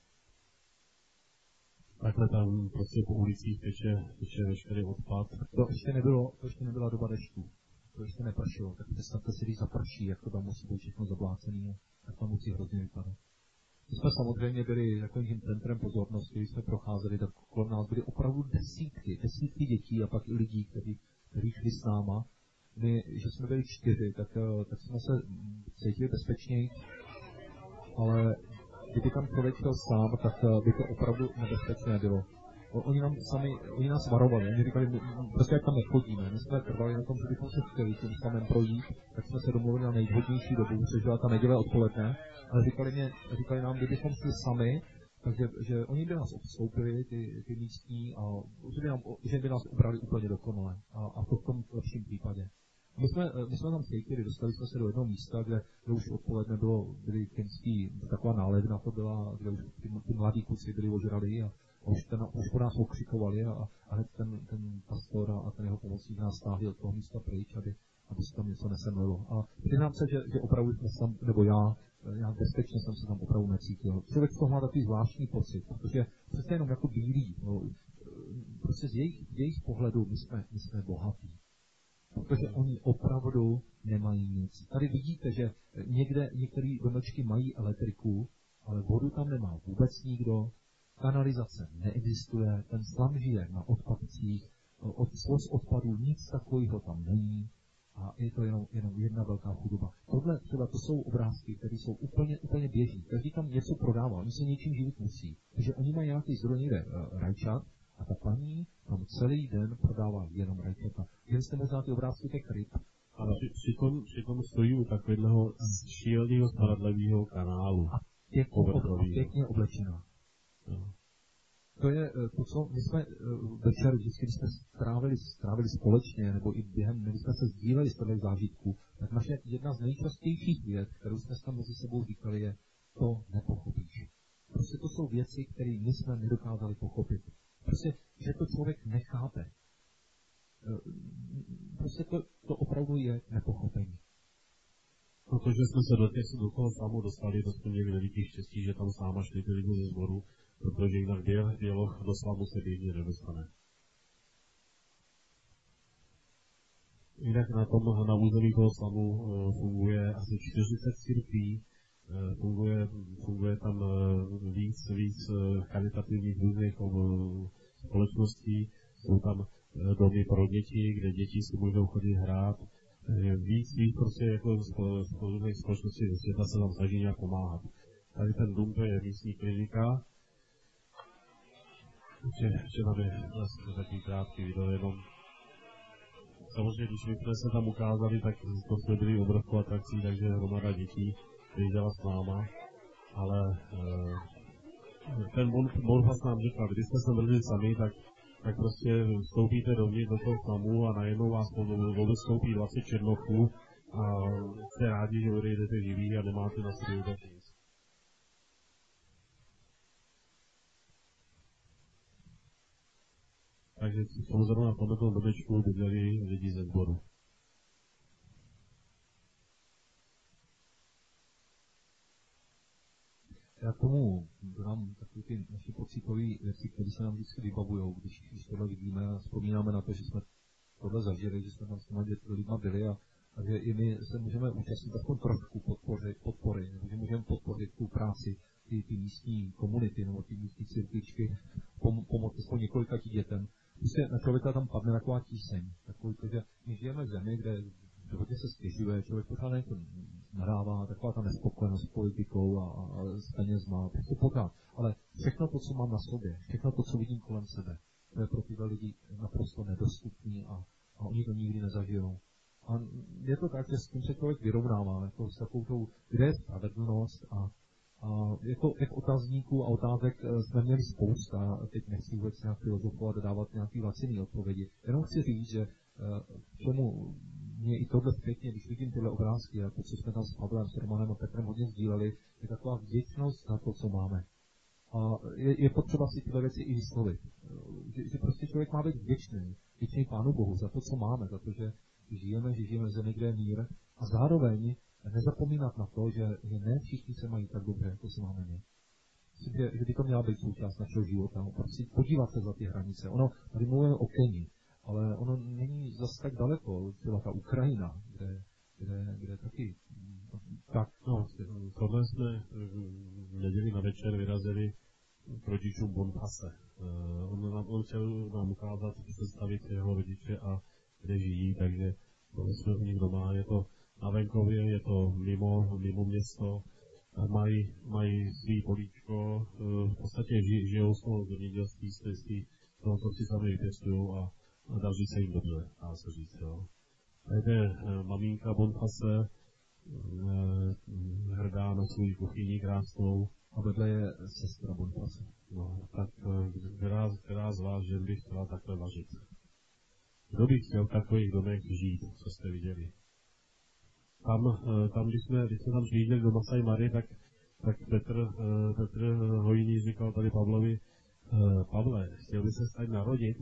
Takhle tam prostě po ulicích teče, teče veškerý odpad. To ještě nebylo, to ještě nebyla doba dešťů. To ještě nepršilo. Tak představte si, když zaprší, jak to tam musí být všechno zablácený, tak tam musí hrozně vypadat. My jsme samozřejmě byli takovým centrem pozornosti, když jsme procházeli, tak kolem nás byly opravdu desítky, desítky dětí a pak i lidí, kteří, kteří šli s náma. My, že jsme byli čtyři, tak, tak jsme se cítili bezpečněji, ale kdyby tam člověk šel sám, tak by to opravdu nebezpečné bylo. Oni nám sami, oni nás varovali, oni říkali, prostě jak tam nechodíme. My jsme trvali na tom, že bychom se chtěli tím samém projít, tak jsme se domluvili na nejvhodnější dobu, což byla ta neděle odpoledne, ale říkali, mě, říkali nám, kdybychom šli sami, takže že oni by nás obstoupili, ty, ty místní, a že by, nám, že by nás ubrali úplně dokonale. A, a to v tom lepším případě. My jsme, my jsme tam cítili, dostali jsme se do jednoho místa, kde, kde už odpoledne bylo, byly kenský, taková nálevna to byla, kde už ty, ty mladí kluci byli ožrali a, a už, ten, už po nás okřikovali a, a hned ten, ten pastor a ten jeho pomocník nás stáhli od toho místa pryč, aby, aby se tam něco nesemlilo. A přiznám se, že, že opravdu jsme tam, nebo já, já bezpečně jsem se tam opravdu necítil. Člověk to má takový zvláštní pocit, protože přece jenom jako bílí, no, prostě z jejich, z jejich pohledu my jsme, my jsme bohatí. Protože oni opravdu nemají nic. Tady vidíte, že někde některé domečky mají elektriku, ale vodu tam nemá vůbec nikdo, kanalizace neexistuje, ten slam žije na odpadcích, od svoz odpadů nic takového tam není a je to jenom, jenom jedna velká chudoba. Tohle třeba to jsou obrázky, které jsou úplně, úplně běží. Každý tam něco prodává, oni se něčím živit musí. Takže oni mají nějaký zdroj někde uh, rajčat, a ta paní tam celý den prodává jenom rajčata. Jen jste možná ty obrázky těch ryb. Ale přitom, přitom stojí u takového šíleného smradlavého kanálu. A pěkně, ob, pěkně oblečená. No. To je to, co my jsme večer, vždycky, když jsme strávili, strávili společně, nebo i během, když jsme se sdíleli z toho zážitku, tak naše jedna z nejčastějších věc, kterou jsme tam mezi sebou říkali, je, to nepochopíš. Prostě to jsou věci, které my jsme nedokázali pochopit. Prostě, že to člověk nechápe. Prostě to, to opravdu je nepochopení. Protože jsme se do, těch, do toho samu dostali, to jsme měli veliký štěstí, že tam sáma šli ty lidi ze sboru, protože jinak dialog do slavu se běžně nedostane. Jinak na tom, na území toho slavu funguje asi čtyřicet církví, Funguje, funguje tam víc, víc charitativních různých společností, jsou tam domy pro děti, kde děti si můžou chodit hrát. Víc, víc prostě jako z různých společností ze světa se tam snaží nějak pomáhat. Tady ten dům, to je místní klinika. Ještě, ještě tam je vlastně takový krátký video jenom. Samozřejmě, když my jsme se tam ukázali, tak to jsme byli obrovskou atrakcí, takže hromada dětí vyjděla s náma, ale e, ten Bonfas nám říkal, když jste se mrzli sami, tak, tak prostě vstoupíte dovnitř do toho samu a najednou vás vodu vstoupí dvacet černoků a jste rádi, že odejdete živí a nemáte na sobě vůbec nic. Takže samozřejmě na tomto domečku bydleli lidi ze sboru. Já k tomu dám takové ty naše pocitové věci, které se nám vždycky vybavujou, když, když tohle vidíme a vzpomínáme na to, že jsme tohle zažili, že jsme tam s těma lidma byli a, a že i my se můžeme účastnit aspoň trošku podpory, podpory nebo že můžeme podpořit tu práci, ty, ty místní komunity nebo ty místní církvičky, pom, pomoct aspoň několika tí dětem. Prostě na člověka tam padne taková tíseň, takový to, že my žijeme v zemi, kde hodně se stěžuje, člověk pořád něco nadává, taková ta nespokojenost s politikou a, a s penězma, prostě pořád. Ale všechno to, co mám na sobě, všechno to, co vidím kolem sebe, to je pro tyhle lidi naprosto nedostupný a, a oni to nikdy nezažijou. A je to tak, že s tím se člověk vyrovnává, jako s takovou tou, kde je spravedlnost a, a jako těch otazníků a otázek jsme měli spousta, teď nechci vůbec nějak filozofovat a dávat nějaký laciný odpovědi. Jenom chci říct, že k čemu mě i tohle zpětně, když vidím tyhle obrázky, jako co jsme tam s Pavlem, s Romanem a Petrem hodně sdíleli, je taková vděčnost za to, co máme. A je, je potřeba si tyhle věci i vyslovit. Že, že prostě člověk má být vděčný, vděčný Pánu Bohu za to, co máme, za to, že žijeme, že žijeme v zemi, kde je mír, a zároveň nezapomínat na to, že, že ne všichni se mají tak dobře, jako se máme my. Myslím, že, že by to měla být součást našeho života. Prostě podívat se za ty hranice. Ono, tady mluvíme o Keni, ale ono není zase tak daleko, třeba ta Ukrajina, kde, kde, kde taky tak. No, tohle jsme v neděli na večer vyrazili k rodičům Bonpase. On, nám, on chtěl nám ukázat, představit jeho rodiče a kde žijí, takže tohle jsme u nich doma. Je to na venkově, je to mimo, mimo město, mají, mají svý políčko, v podstatě ži, žijou z toho zemědělství, z toho, co si sami vypěstují a, a daří se jim dobře, dá se říct. Jo. Takže maminka Bonpase, hrdá na svou kuchyni krásnou, a vedle je sestra Bonpase. No, tak která, která z vás, že by chtěla takhle vařit? Kdo by chtěl v takových domech žít, co jste viděli? Tam, tam když, jsme, když jsme tam přijížděli do Masai Mary, tak, tak Petr, Petr Hojný říkal tady Pavlovi, Pavle, chtěl by se tady narodit?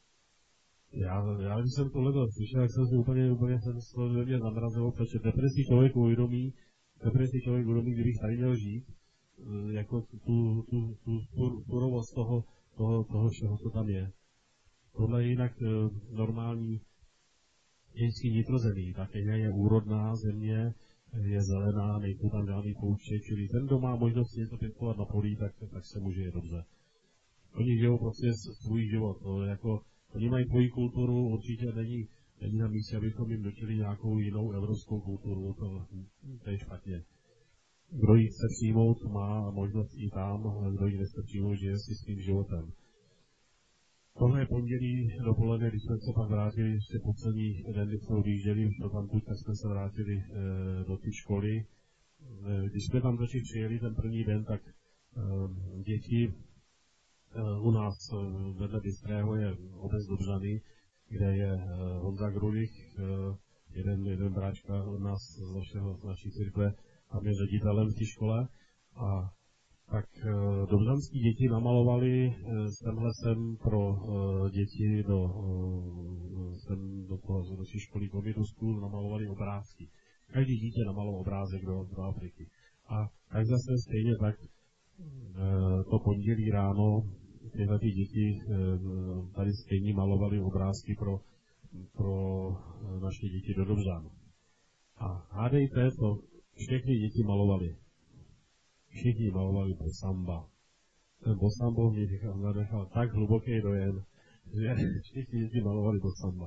Já, já když jsem tohle slyšel, tak jsem si úplně, úplně jsem z toho mě zamrazil, protože teprve si člověk uvědomí, teprve si člověk uvědomí, kdybych tady měl žít, jako tu, tu, tu, tu surovost toho, toho, toho všeho, co tam je. Tohle je jinak e, normální jeňský nitrozemí. Ta Kenia je úrodná země, je zelená, nejsou tam žádný pouště, čili ten, kdo má možnost něco pěstovat na polí, tak, tak se může je dobře. Oni žijou prostě svůj život. No, jako, oni mají svoji kulturu, určitě není, není na místě, abychom jim dočili nějakou jinou evropskou kulturu, to, to je špatně. Kdo ji chce přijmout, má možnost i tam, ale kdo ji nechce přijmout, žije si svým životem. Tohle je pondělí dopoledne, když jsme se pak vrátili, ještě poslední den, kdy jsme odjížděli už do tamtud, tak jsme se vrátili e, do té školy. E, když jsme tam totiž přijeli ten první den, tak e, děti e, u nás e, vedle Bystrého je obec Dobřany, kde je e, Honza Grulich, e, jeden, jeden bráčka od nás z, našeho, z naší církve, tam je ředitelem v té škole. A tak e, dobřanský děti namalovali e, semhle sem pro e, děti do, e, sem do, toho, do té školy Comidu School namalovali obrázky. Každý dítě namaloval obrázek do, do Afriky. A tak zase stejně tak e, to pondělí ráno tyhle ty děti e, tady stejně malovali obrázky pro, pro naše děti do Dobřan. A hádejte, to všechny děti malovali. Všichni malovali Bosamba. Ten Bosambo mě zanechal tak hluboký dojem, že všichni děti malovali Bosamba.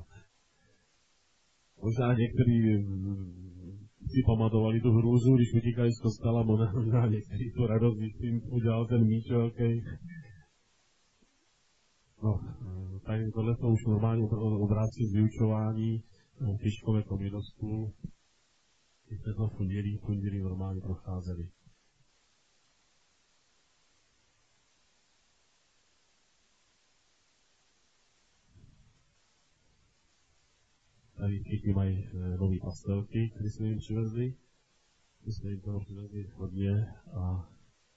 Možná někteří si pamatovali tu hrůzu, když utíkali z kostela, možná někteří tu radost, když jim udělal ten míč velký. No, tak tohle jsou už normální obrázky z vyučování v škole Comidu School. Když jsme to v pondělí, v pondělí normálně procházeli. Tady všichni mají e, nové pastelky, které jsme jim přivezli. My jsme jim toho přivezli hodně a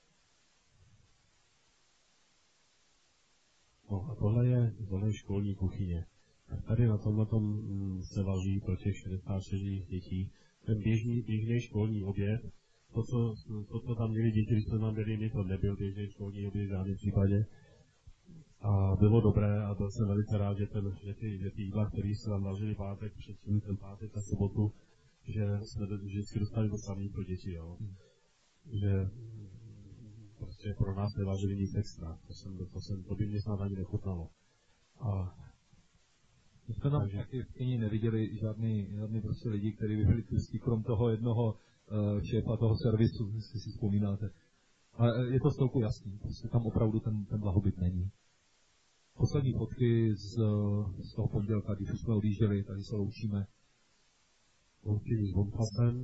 no a tohle je, tohle je školní kuchyně. Tak tady na tomhle tom mm, se vaří pro těch šedesát šest dětí. Ten běžný, běžný školní oběd, to co, to, co tam měli děti, když jsme tam byli, my to nebyl běžný školní oběd v žádném případě. A bylo dobré a byl jsem velice rád, že, ten, že, ty, že ty jídla, které se tam vařili pátek, předtím ten pátek a sobotu, že jsme vždycky dostali to samé pro děti, jo. Hmm. Že prostě pro nás nevařili nic extra, to, jsem, to, jsem, to by mě snad ani nechutnalo. A my jsme tam taky v kyni neviděli žádný, žádný prostě lidi, kteří by byli tlustí, krom toho jednoho uh, šéfa toho servisu, jestli si vzpomínáte. Ale je to z celku jasný, prostě tam opravdu ten, ten blahobyt není. poslední fotky z, z toho pondělka, když jsme odjížděli, tady se loučíme. Loučili s Bonfasem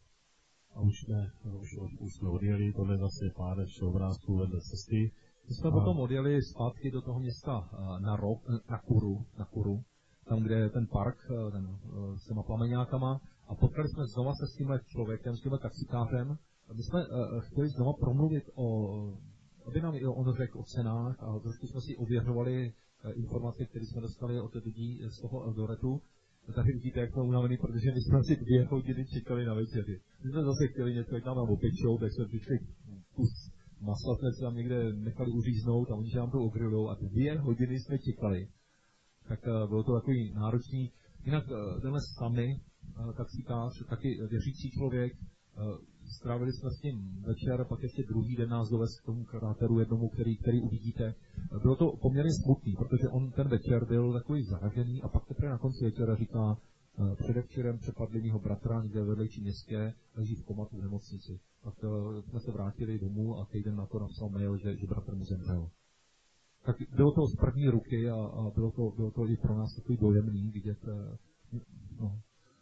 a už jsme, už, už jsme odjeli, tohle zase pár ještě obrázků vedle cesty. My jsme a... potom odjeli zpátky do toho města na rok, na Kuru, na Kuru, tam, kde je ten park ten, s těma plameňákama, a potkali jsme znova se s tímhle člověkem, s tímhle taxikářem. My jsme uh, chtěli znova promluvit o, aby nám i on řekl o cenách, a trošku jsme si ověřovali uh, informace, které jsme dostali od lidí z toho Eldoretu. Tady vidíte, jak jsme unavení, protože my jsme si dvě hodiny čekali na večeři. My jsme zase chtěli něco, jak nám nám opečou, tak jsme přišli kus masa, jsme se tam někde nechali uříznout a oni se nám to ogrilujou a dvě hodiny jsme čekali. Tak uh, bylo to takový náročný. Jinak uh, tenhle sami uh, taxikář, taky věřící člověk, uh, strávili jsme s tím večer, pak ještě druhý den nás dovez k tomu kráteru jednomu, který, který uvidíte. Bylo to poměrně smutný, protože on ten večer byl takový zaražený a pak teprve na konci večera říká, uh, předevčerem přepadli mýho bratra někde vedlejší městě, leží v komatu v nemocnici. Pak uh, jsme se vrátili domů a týden na to napsal mail, že, že bratr mu zemřel. Tak bylo to z první ruky a, a bylo, to, bylo to i pro nás takový dojemný vidět. No.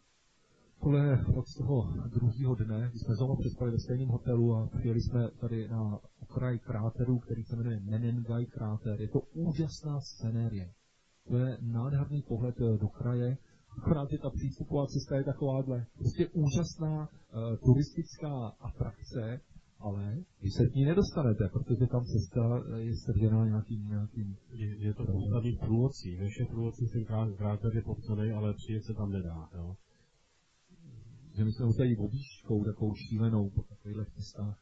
Tohle od toho druhého dne, kdy jsme znovu přespali ve stejném hotelu a přijeli jsme tady na okraj kráteru, který se jmenuje Menengai kráter. Je to úžasná scenérie. To je nádherný pohled do kraje. Akorát je ta přístupová cesta je takováhle. Prostě úžasná uh, turistická atrakce, ale vy se k ní nedostanete, protože tam cesta je stržena nějakým... nějakým... Je, je to postaví průvodcí. Ve všech průvodcích ten kráter je popsaný, ale přijet se tam nedá. Jo? Že my jsme museli jít objížďkou, takovou šílenou po takovýchhle cestách.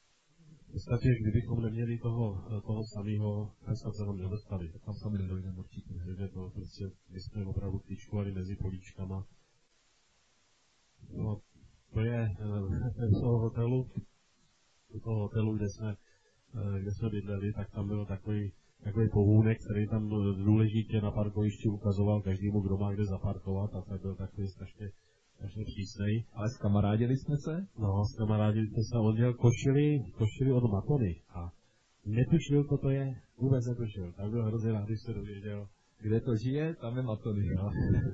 V podstatě, kdybychom neměli toho, toho samého, tak jsme se tam nedostali. Tam sami nedojdeme určitě. Takže to prostě, my jsme opravdu klíčkovali mezi políčkama. No, to je z toho hotelu, u toho hotelu, kde jsme, kde jsme bydleli, tak tam byl takový, takový pohůnek, který tam důležitě na parkovišti ukazoval každému, kdo má kde zaparkovat, a tak byl takový strašně strašně přísnej. Ale skamarádili jsme se? No, skamarádili jsme se, on dělal košili, košili od Matony a netušil, co to je, vůbec netušil. Tak byl hrozně rád, když se dověděl. Kde to žije, tam je Matony. No.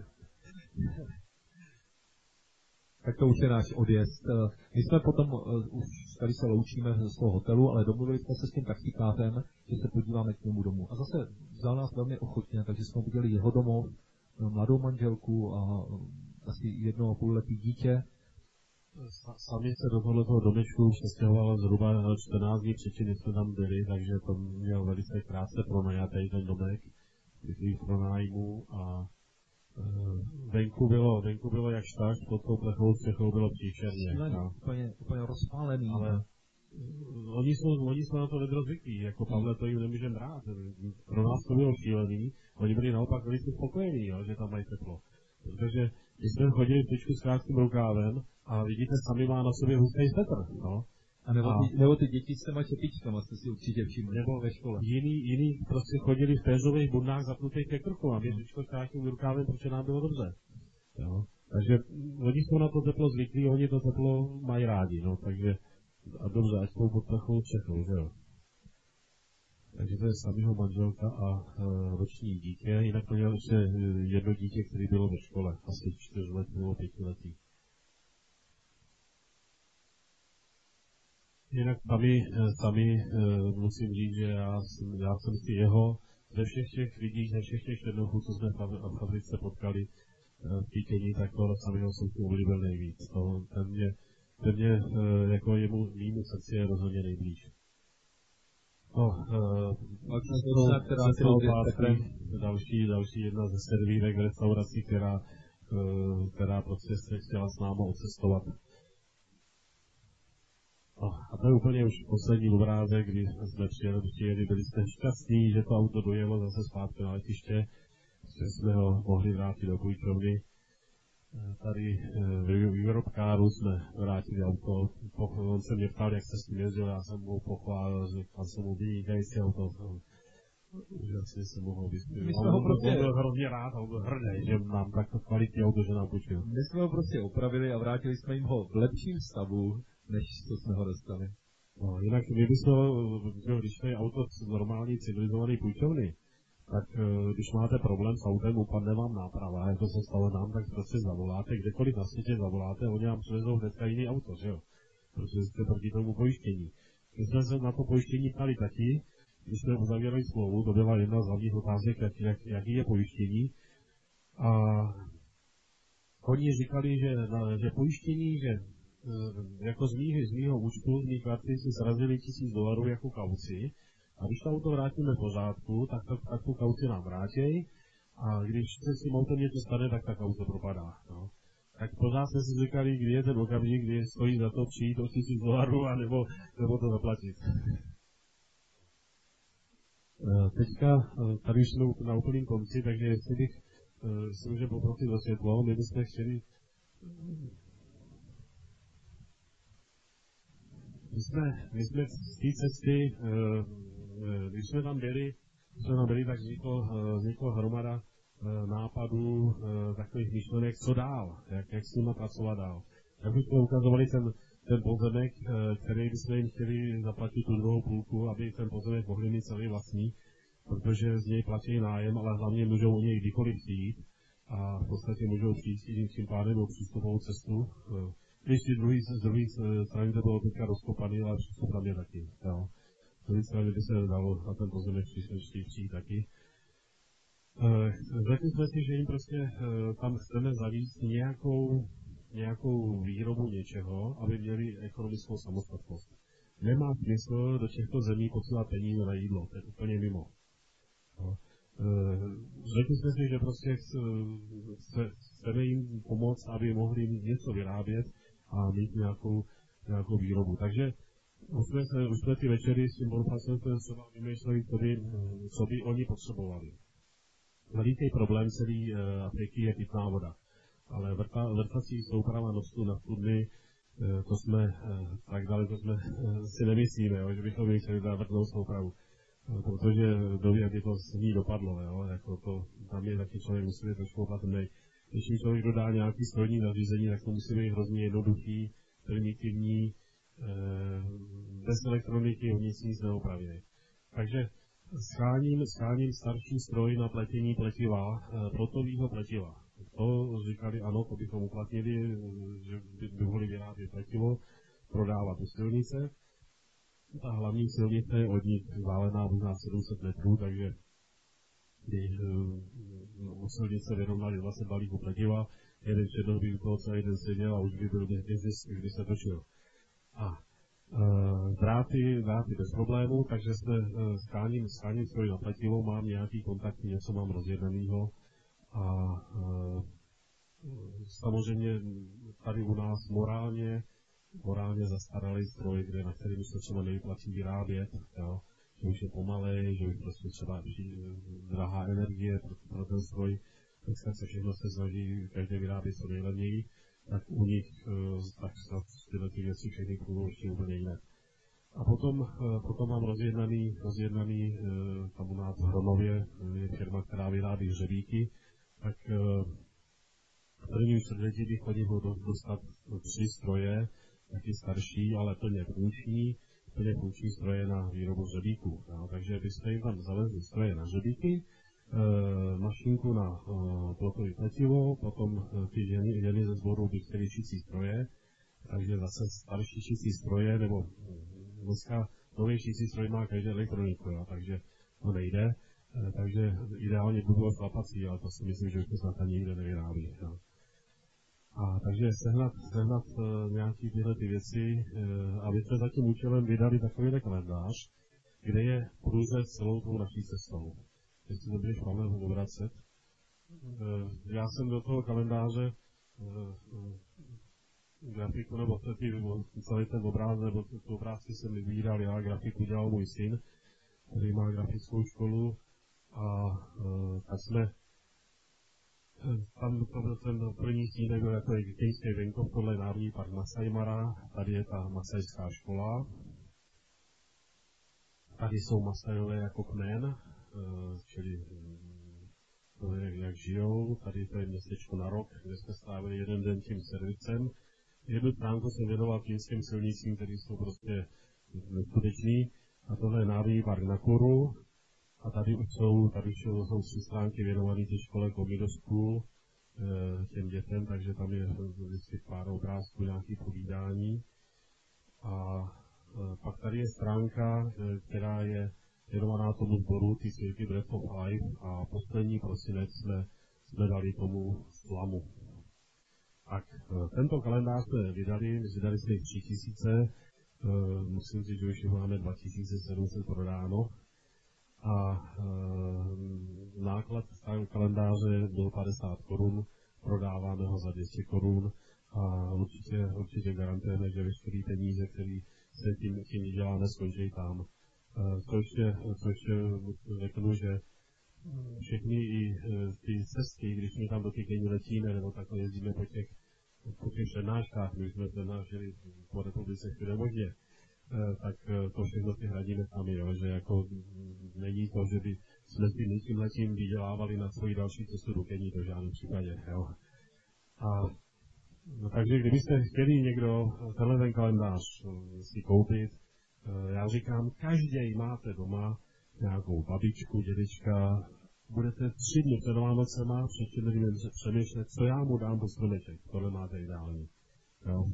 Tak to už je náš odjezd. My jsme potom, uh, už tady se loučíme z toho hotelu, ale domluvili jsme se s tím taxikářem, že se podíváme k němu domů. A zase vzal nás velmi ochotně, takže jsme viděli jeho domov, mladou manželku a asi jedno a půl letý dítě. Sami se do tohoto domečku přestěhovalo zhruba čtrnáct dní předtím, než jsme tam byli, takže to měl velice krátce pronajatý ten domek, který pronájmu a e, venku bylo, venku bylo jak štář, pod tou plechovou střechou bylo příšerně. No, úplně, úplně rozpálený. Ale oni jsou, oni jsou na to nebyli zvyklí, jako Pavle, to jim nemůžeme brát. Pro nás to bylo šílený, oni byli naopak velice spokojení, jo, že tam mají teplo. Protože když jsme chodili v tyčku s krátkým rukávem a vidíte, sami má na sobě hustý svetr, no. A nebo, a ty, nebo ty děti s těma čepičkama jste si určitě všimli. Nebo ve škole. Jiný, jiný prostě chodili v pézových bundách zapnutých ke krku a my tyčko s krátkým rukávem, protože nám bylo dobře. Jo. Takže oni jsou na to teplo zvyklí, oni to teplo mají rádi, no, takže a dobře, ať jsou pod takovou střechou, že jo. Takže to je samého manželka a e, roční dítě, jinak to měl ještě jedno dítě, které bylo ve škole, asi čtyřletý nebo pětiletý. Jinak sami, sami e, musím říct, že já, já jsem si jeho, ze všech těch lidí, ze všech těch černochů, co jsme v fabrice potkali e, v Pítění, tak toho samého jsem si oblíbil nejvíc. To, ten mě, ten mě e, jako jemu, mýmu srdci je rozhodně nejblíž. No, uh, další, další jedna ze servírek v restauraci, která, uh, která prostě se chtěla s námi odcestovat. Oh, a to je úplně už poslední obrázek, kdy jsme přijeli, přijeli, byli jste šťastní, že to auto dojelo zase zpátky na letiště, že jsme ho mohli vrátit do půjčovny. Tady v výrobkáru jsme vrátili auto, on se mě ptal, jak se s tím jezdil, já jsem mu pochválil, že tam jsem mu vynikající auto, že asi se mohl vyspět. On prostě byl hrozně rád a on byl hrdý, že nám takto kvalitní auto, že nám půjčil. My jsme ho prostě opravili a vrátili jsme jim ho v lepším stavu, než co jsme ho dostali. No, jinak my bychom, když to je auto z normální civilizované půjčovny, tak když máte problém s autem, upadne vám náprava, jako se stalo nám, tak prostě zavoláte, kdekoliv na světě zavoláte, oni vám přivezou hnedka jiný auto, že jo? Protože jste proti tomu pojištění. My jsme se na to pojištění ptali taky, když jsme uzavírali smlouvu, to byla jedna z hlavních otázek, jak, jak, jaký je pojištění. A oni říkali, že, na, že pojištění, že jako z mýho, z mýho účtu, z mých karty si zrazili tisíc dolarů jako kauci. A když to auto vrátíme v pořádku, tak, tak, tak tu kauci nám vrátí. A když se s tím autem něco stane, tak ta kauce propadá. No. Tak pořád jsme si říkali, kdy je ten okamžik, kdy stojí za to přijít o tisíc dolarů, a nebo, nebo to zaplatit. Teďka, tady už jsme na úplným konci, takže jestli bych si můžeme poprosit o světlo, my bychom chtěli... My jsme, my jsme z té cesty, když jsme tam byli, když jsme tam byli, tak vzniklo, vzniklo hromada nápadů, takových myšlenek, co dál, jak, jak s nimi pracovat dál. Jak už jsme ukazovali ten, ten pozemek, který bychom jim chtěli zaplatit tu druhou půlku, aby ten pozemek mohli mít celý vlastní, protože z něj platí nájem, ale hlavně můžou o něj kdykoliv přijít a v podstatě můžou přijít tím pádem o přístupovou cestu. Když si druhý, z druhé strany to bylo teďka rozkopaný, ale přístup tam je taky. Jo. Z druhé strany by se dalo na ten pozemek přijít taky. Řekli jsme si, že jim prostě tam chceme zavíct nějakou, nějakou výrobu něčeho, aby měli ekonomickou samostatnost. Nemá smysl do těchto zemí posílat peníze na jídlo, to je úplně mimo. No. Řekli jsme si, že prostě chceme jim pomoct, aby mohli něco vyrábět a mít nějakou, nějakou výrobu. Takže už jsme, se, už jsme ty večery s tím Bonifacem třeba vymýšleli, co by, co by oni potřebovali. Veliký problém celé Afriky je pitná voda. Ale vrta, vrtací souprava nosů na studny, to jsme tak dále, to jsme si nemyslíme, jo, že bychom měli chtěli dát vrtnou soupravu. Protože doví, jak by to s ní dopadlo, jo, jako to, tam je taky člověk musí být trošku opatrný. Když mi člověk dodá nějaký strojní nařízení, tak to musí být hrozně jednoduchý, primitivní, bez elektroniky, o nic nic neopraví. Takže scháním, scháním starší stroj na pletění pletiva, protovýho pletiva. To říkali, ano, to bychom uplatnili, že by mohli vyrábět pletivo, prodávat do silnice. Ta hlavní silnice je od nich vzdálená možná sedm set metrů, takže kdy u silnice vyrovnali dvacet balíků pletiva, jeden černoch by u toho celý den seděl a už by byl biznis, když se točil. A Uh, dráty, dráty bez problémů, takže jsme uh, skáním, skáním stroj na pletivo, mám nějaký kontakt, něco mám rozjednanýho a uh, samozřejmě tady u nás morálně, morálně zastaralý stroj, kde na kterým se třeba nevyplatí vyrábět, jo, že už je pomalej, že už prostě třeba drahá energie pro, pro ten stroj, dneska se všechno se snaží každý vyrábět co nejlevněji, tak u nich tak tyhle ty věci všechny budou ještě úplně jiné. A potom, potom mám rozjednaný, rozjednaný tam u nás v Hronově, je firma, která vyrábí hřebíky, tak v prvním čtvrtletí bych od nich mohl dostat tři stroje, taky starší, ale plně funkční, plně funkční stroje na výrobu hřebíků. No, takže byste jim tam zavezli stroje na hřebíky, E, mašinku na e, plotový pletivo, potom e, ty ženy, ženy ze sboru by chtěli šicí stroje, takže zase starší šicí stroje, nebo dneska nový šicí stroj má každý elektroniku, jo, takže to nejde, e, takže ideálně by bylo šlapací, ale to si myslím, že už to snad ani nikde nevyrábí. Jo. A takže sehnat, sehnat e, nějaký tyhle ty věci, e, aby jsme za tím účelem vydali takovýhle kalendář, kde je průřez celou tou naší cestou. Jestli to budeš máme ho obracet. Já jsem do toho kalendáře grafiku, nebo celý ten obrázek, nebo ty obrázky jsem vybíral já, grafiku dělal můj syn, který má grafickou školu a tak jsme tam to byl ten první snímek, jako je Keňský venkov, tohle je Národní park Masai Mara, tady je ta masajská škola, tady jsou Masajové jako kmen, čili to je, jak žijou, tady to je městečko na rok, kde jsme strávili jeden den tím servicem. Jednu stránku jsem věnoval čínským silnicím, které jsou prostě neskutečný, a tohle je Národní park Nakuru, A tady už jsou, tady už jsou tři stránky věnované té škole Komido School, těm dětem, takže tam je vždycky pár obrázků, nějaké povídání. A pak tady je stránka, která je věnovaná tomu sboru, ty světy Breath of Life, a poslední prosinec jsme, jsme dali tomu slamu. Tak, tento kalendář jsme vydali, vydali jsme jich tři tisíce, musím říct, že už ho máme dva tisíce sedm set prodáno. A e, náklad kalendáře byl padesát korun, prodáváme ho za dvě stě korun a určitě, určitě garantujeme, že veškeré peníze, které se tím, tím vyděláme, skončí tam. E, co ještě, co ještě řeknu, že všechny i ty cesty, když my tam do těch Keni letíme, nebo takhle jezdíme po těch, po těch přednáškách, my jsme přednášeli po republice všude možně, tak to všechno si hradíme sami, jo, že jako není to, že by jsme si něčím letím vydělávali na svoji další cestu do Keni, to v žádném případě, jo. A no, takže kdybyste chtěli někdo tenhle ten kalendář si koupit, já říkám, každý máte doma nějakou babičku, dědečka, budete tři dny před Vánocema, před čtyřmi dny přemýšlet, co já mu dám po stromeček, tohle máte ideální, jo.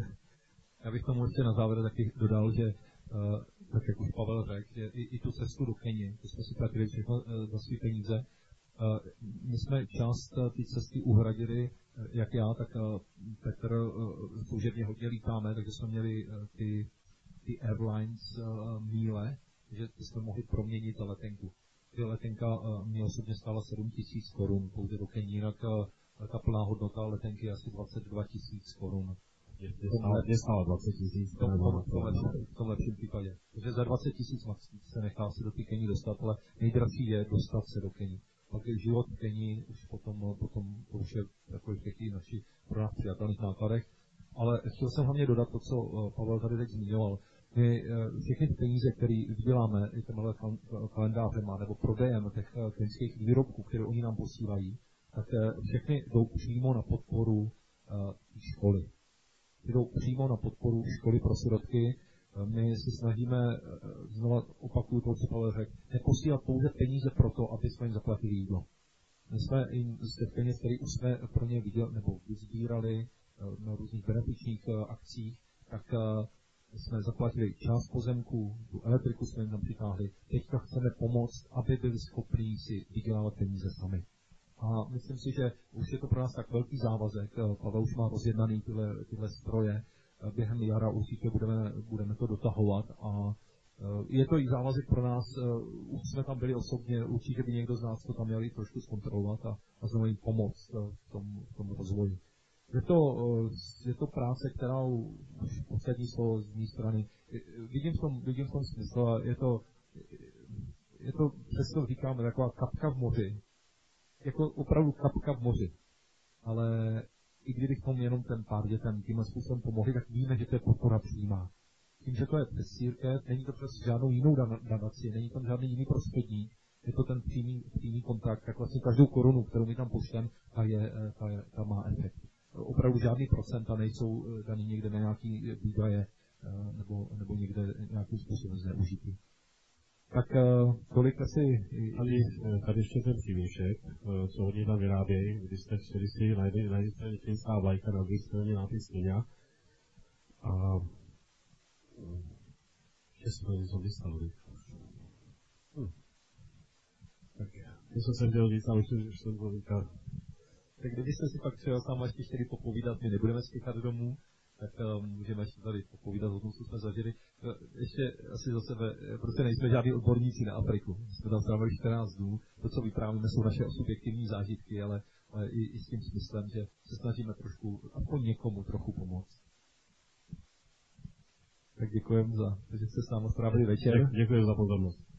Já bych tomu ještě na závěr taky dodal, že uh, tak jak už Pavel řekl, že i, i tu cestu do Keni, to jsme si platili všechno uh, za své peníze. Uh, my jsme část uh, té cesty uhradili, uh, jak já, tak uh, Petr uh, služebně hodně lítáme, takže jsme měli uh, ty, ty airlines uh, míle, že jsme mohli proměnit za letenku. Ty letenka uh, mě osobně stála sedm tisíc korun pouze do Keni, jinak uh, ta plná hodnota letenky je asi dvacet dva tisíc korun. Je stále dvacet tisíc. V tom lepším případě. Takže za dvacet tisíc se nechá se do té Keni dostat, ale nejdražší je dostat se do Keni. Pak je život v Keni už potom, potom to už je takový v těch našich pro nás přijatelných nákladech. Ale chtěl jsem hlavně dodat to, co Pavel tady teď zmiňoval. My všechny ty peníze, které vyděláme i těmhle kalendářema nebo prodejem těch klinických výrobků, které oni nám posílají, tak všechny jdou přímo na podporu školy. Jdou přímo na podporu školy pro sirotky. My se snažíme, znovu opakuju to, co Pavel řekl, neposílat pouze peníze pro to, aby jsme jim zaplatili jídlo. My jsme jim z těch peněz, které už jsme pro ně viděli, nebo vyzbírali na různých benefičních akcích, tak jsme zaplatili část pozemků, tu elektriku jsme jim tam přitáhli. Teďka chceme pomoct, aby byli schopní si vydělávat peníze sami. A myslím si, že už je to pro nás tak velký závazek. Pavel už má rozjednaný tyhle, tyhle stroje. Během jara určitě budeme, budeme to dotahovat. A je to i závazek pro nás. Už jsme tam byli osobně. Určitě by někdo z nás to tam měl i trošku zkontrolovat a, a znovu jim pomoct v tom, v tom rozvoji. Je to, je to práce, která už poslední slovo z mé strany. Vidím v tom, vidím v tom smysl. Je to, je to, přesto říkáme, taková kapka v moři. Jako opravdu kapka v moři. Ale i kdybychom jenom ten pár dětem tímhle způsobem pomohli, tak víme, že to je podpora přímá. Tím, že to je přes církev, není to přes žádnou jinou nadaci, není tam žádný jiný prostředník, je to ten přímý, přímý kontakt, tak vlastně každou korunu, kterou my tam pošlem, ta, je, ta, je, ta má efekt. Opravdu žádný procenta nejsou daný někde na nějaký výdaje nebo, nebo někde nějakým způsobem zneužití. Tak uh, tolik asi... Tady, tady ještě ten přívěšek, uh, co oni tam vyrábějí, když jste chtěli si najde, najde se finská vlajka, na druhé straně nápis Kenia. A ještě jsme něco vystavili. Hm. Tak, něco jsem chtěl říct, ale už jsem to říkal. Tak kdybyste si pak třeba sám ještě chtěli popovídat, my nebudeme spěchat domů, tak uh, můžeme ještě tady popovídat o tom, co jsme zažili. Uh, ještě asi za sebe, prostě nejsme žádní odborníci na Afriku. Jsme tam strávili čtrnáct dnů. To, co vyprávíme, jsou naše subjektivní zážitky, ale, ale i, i s tím smyslem, že se snažíme trošku, aspoň někomu trochu pomoct. Tak děkujeme za to, že jste s námi strávili večer. Děkuji za pozornost.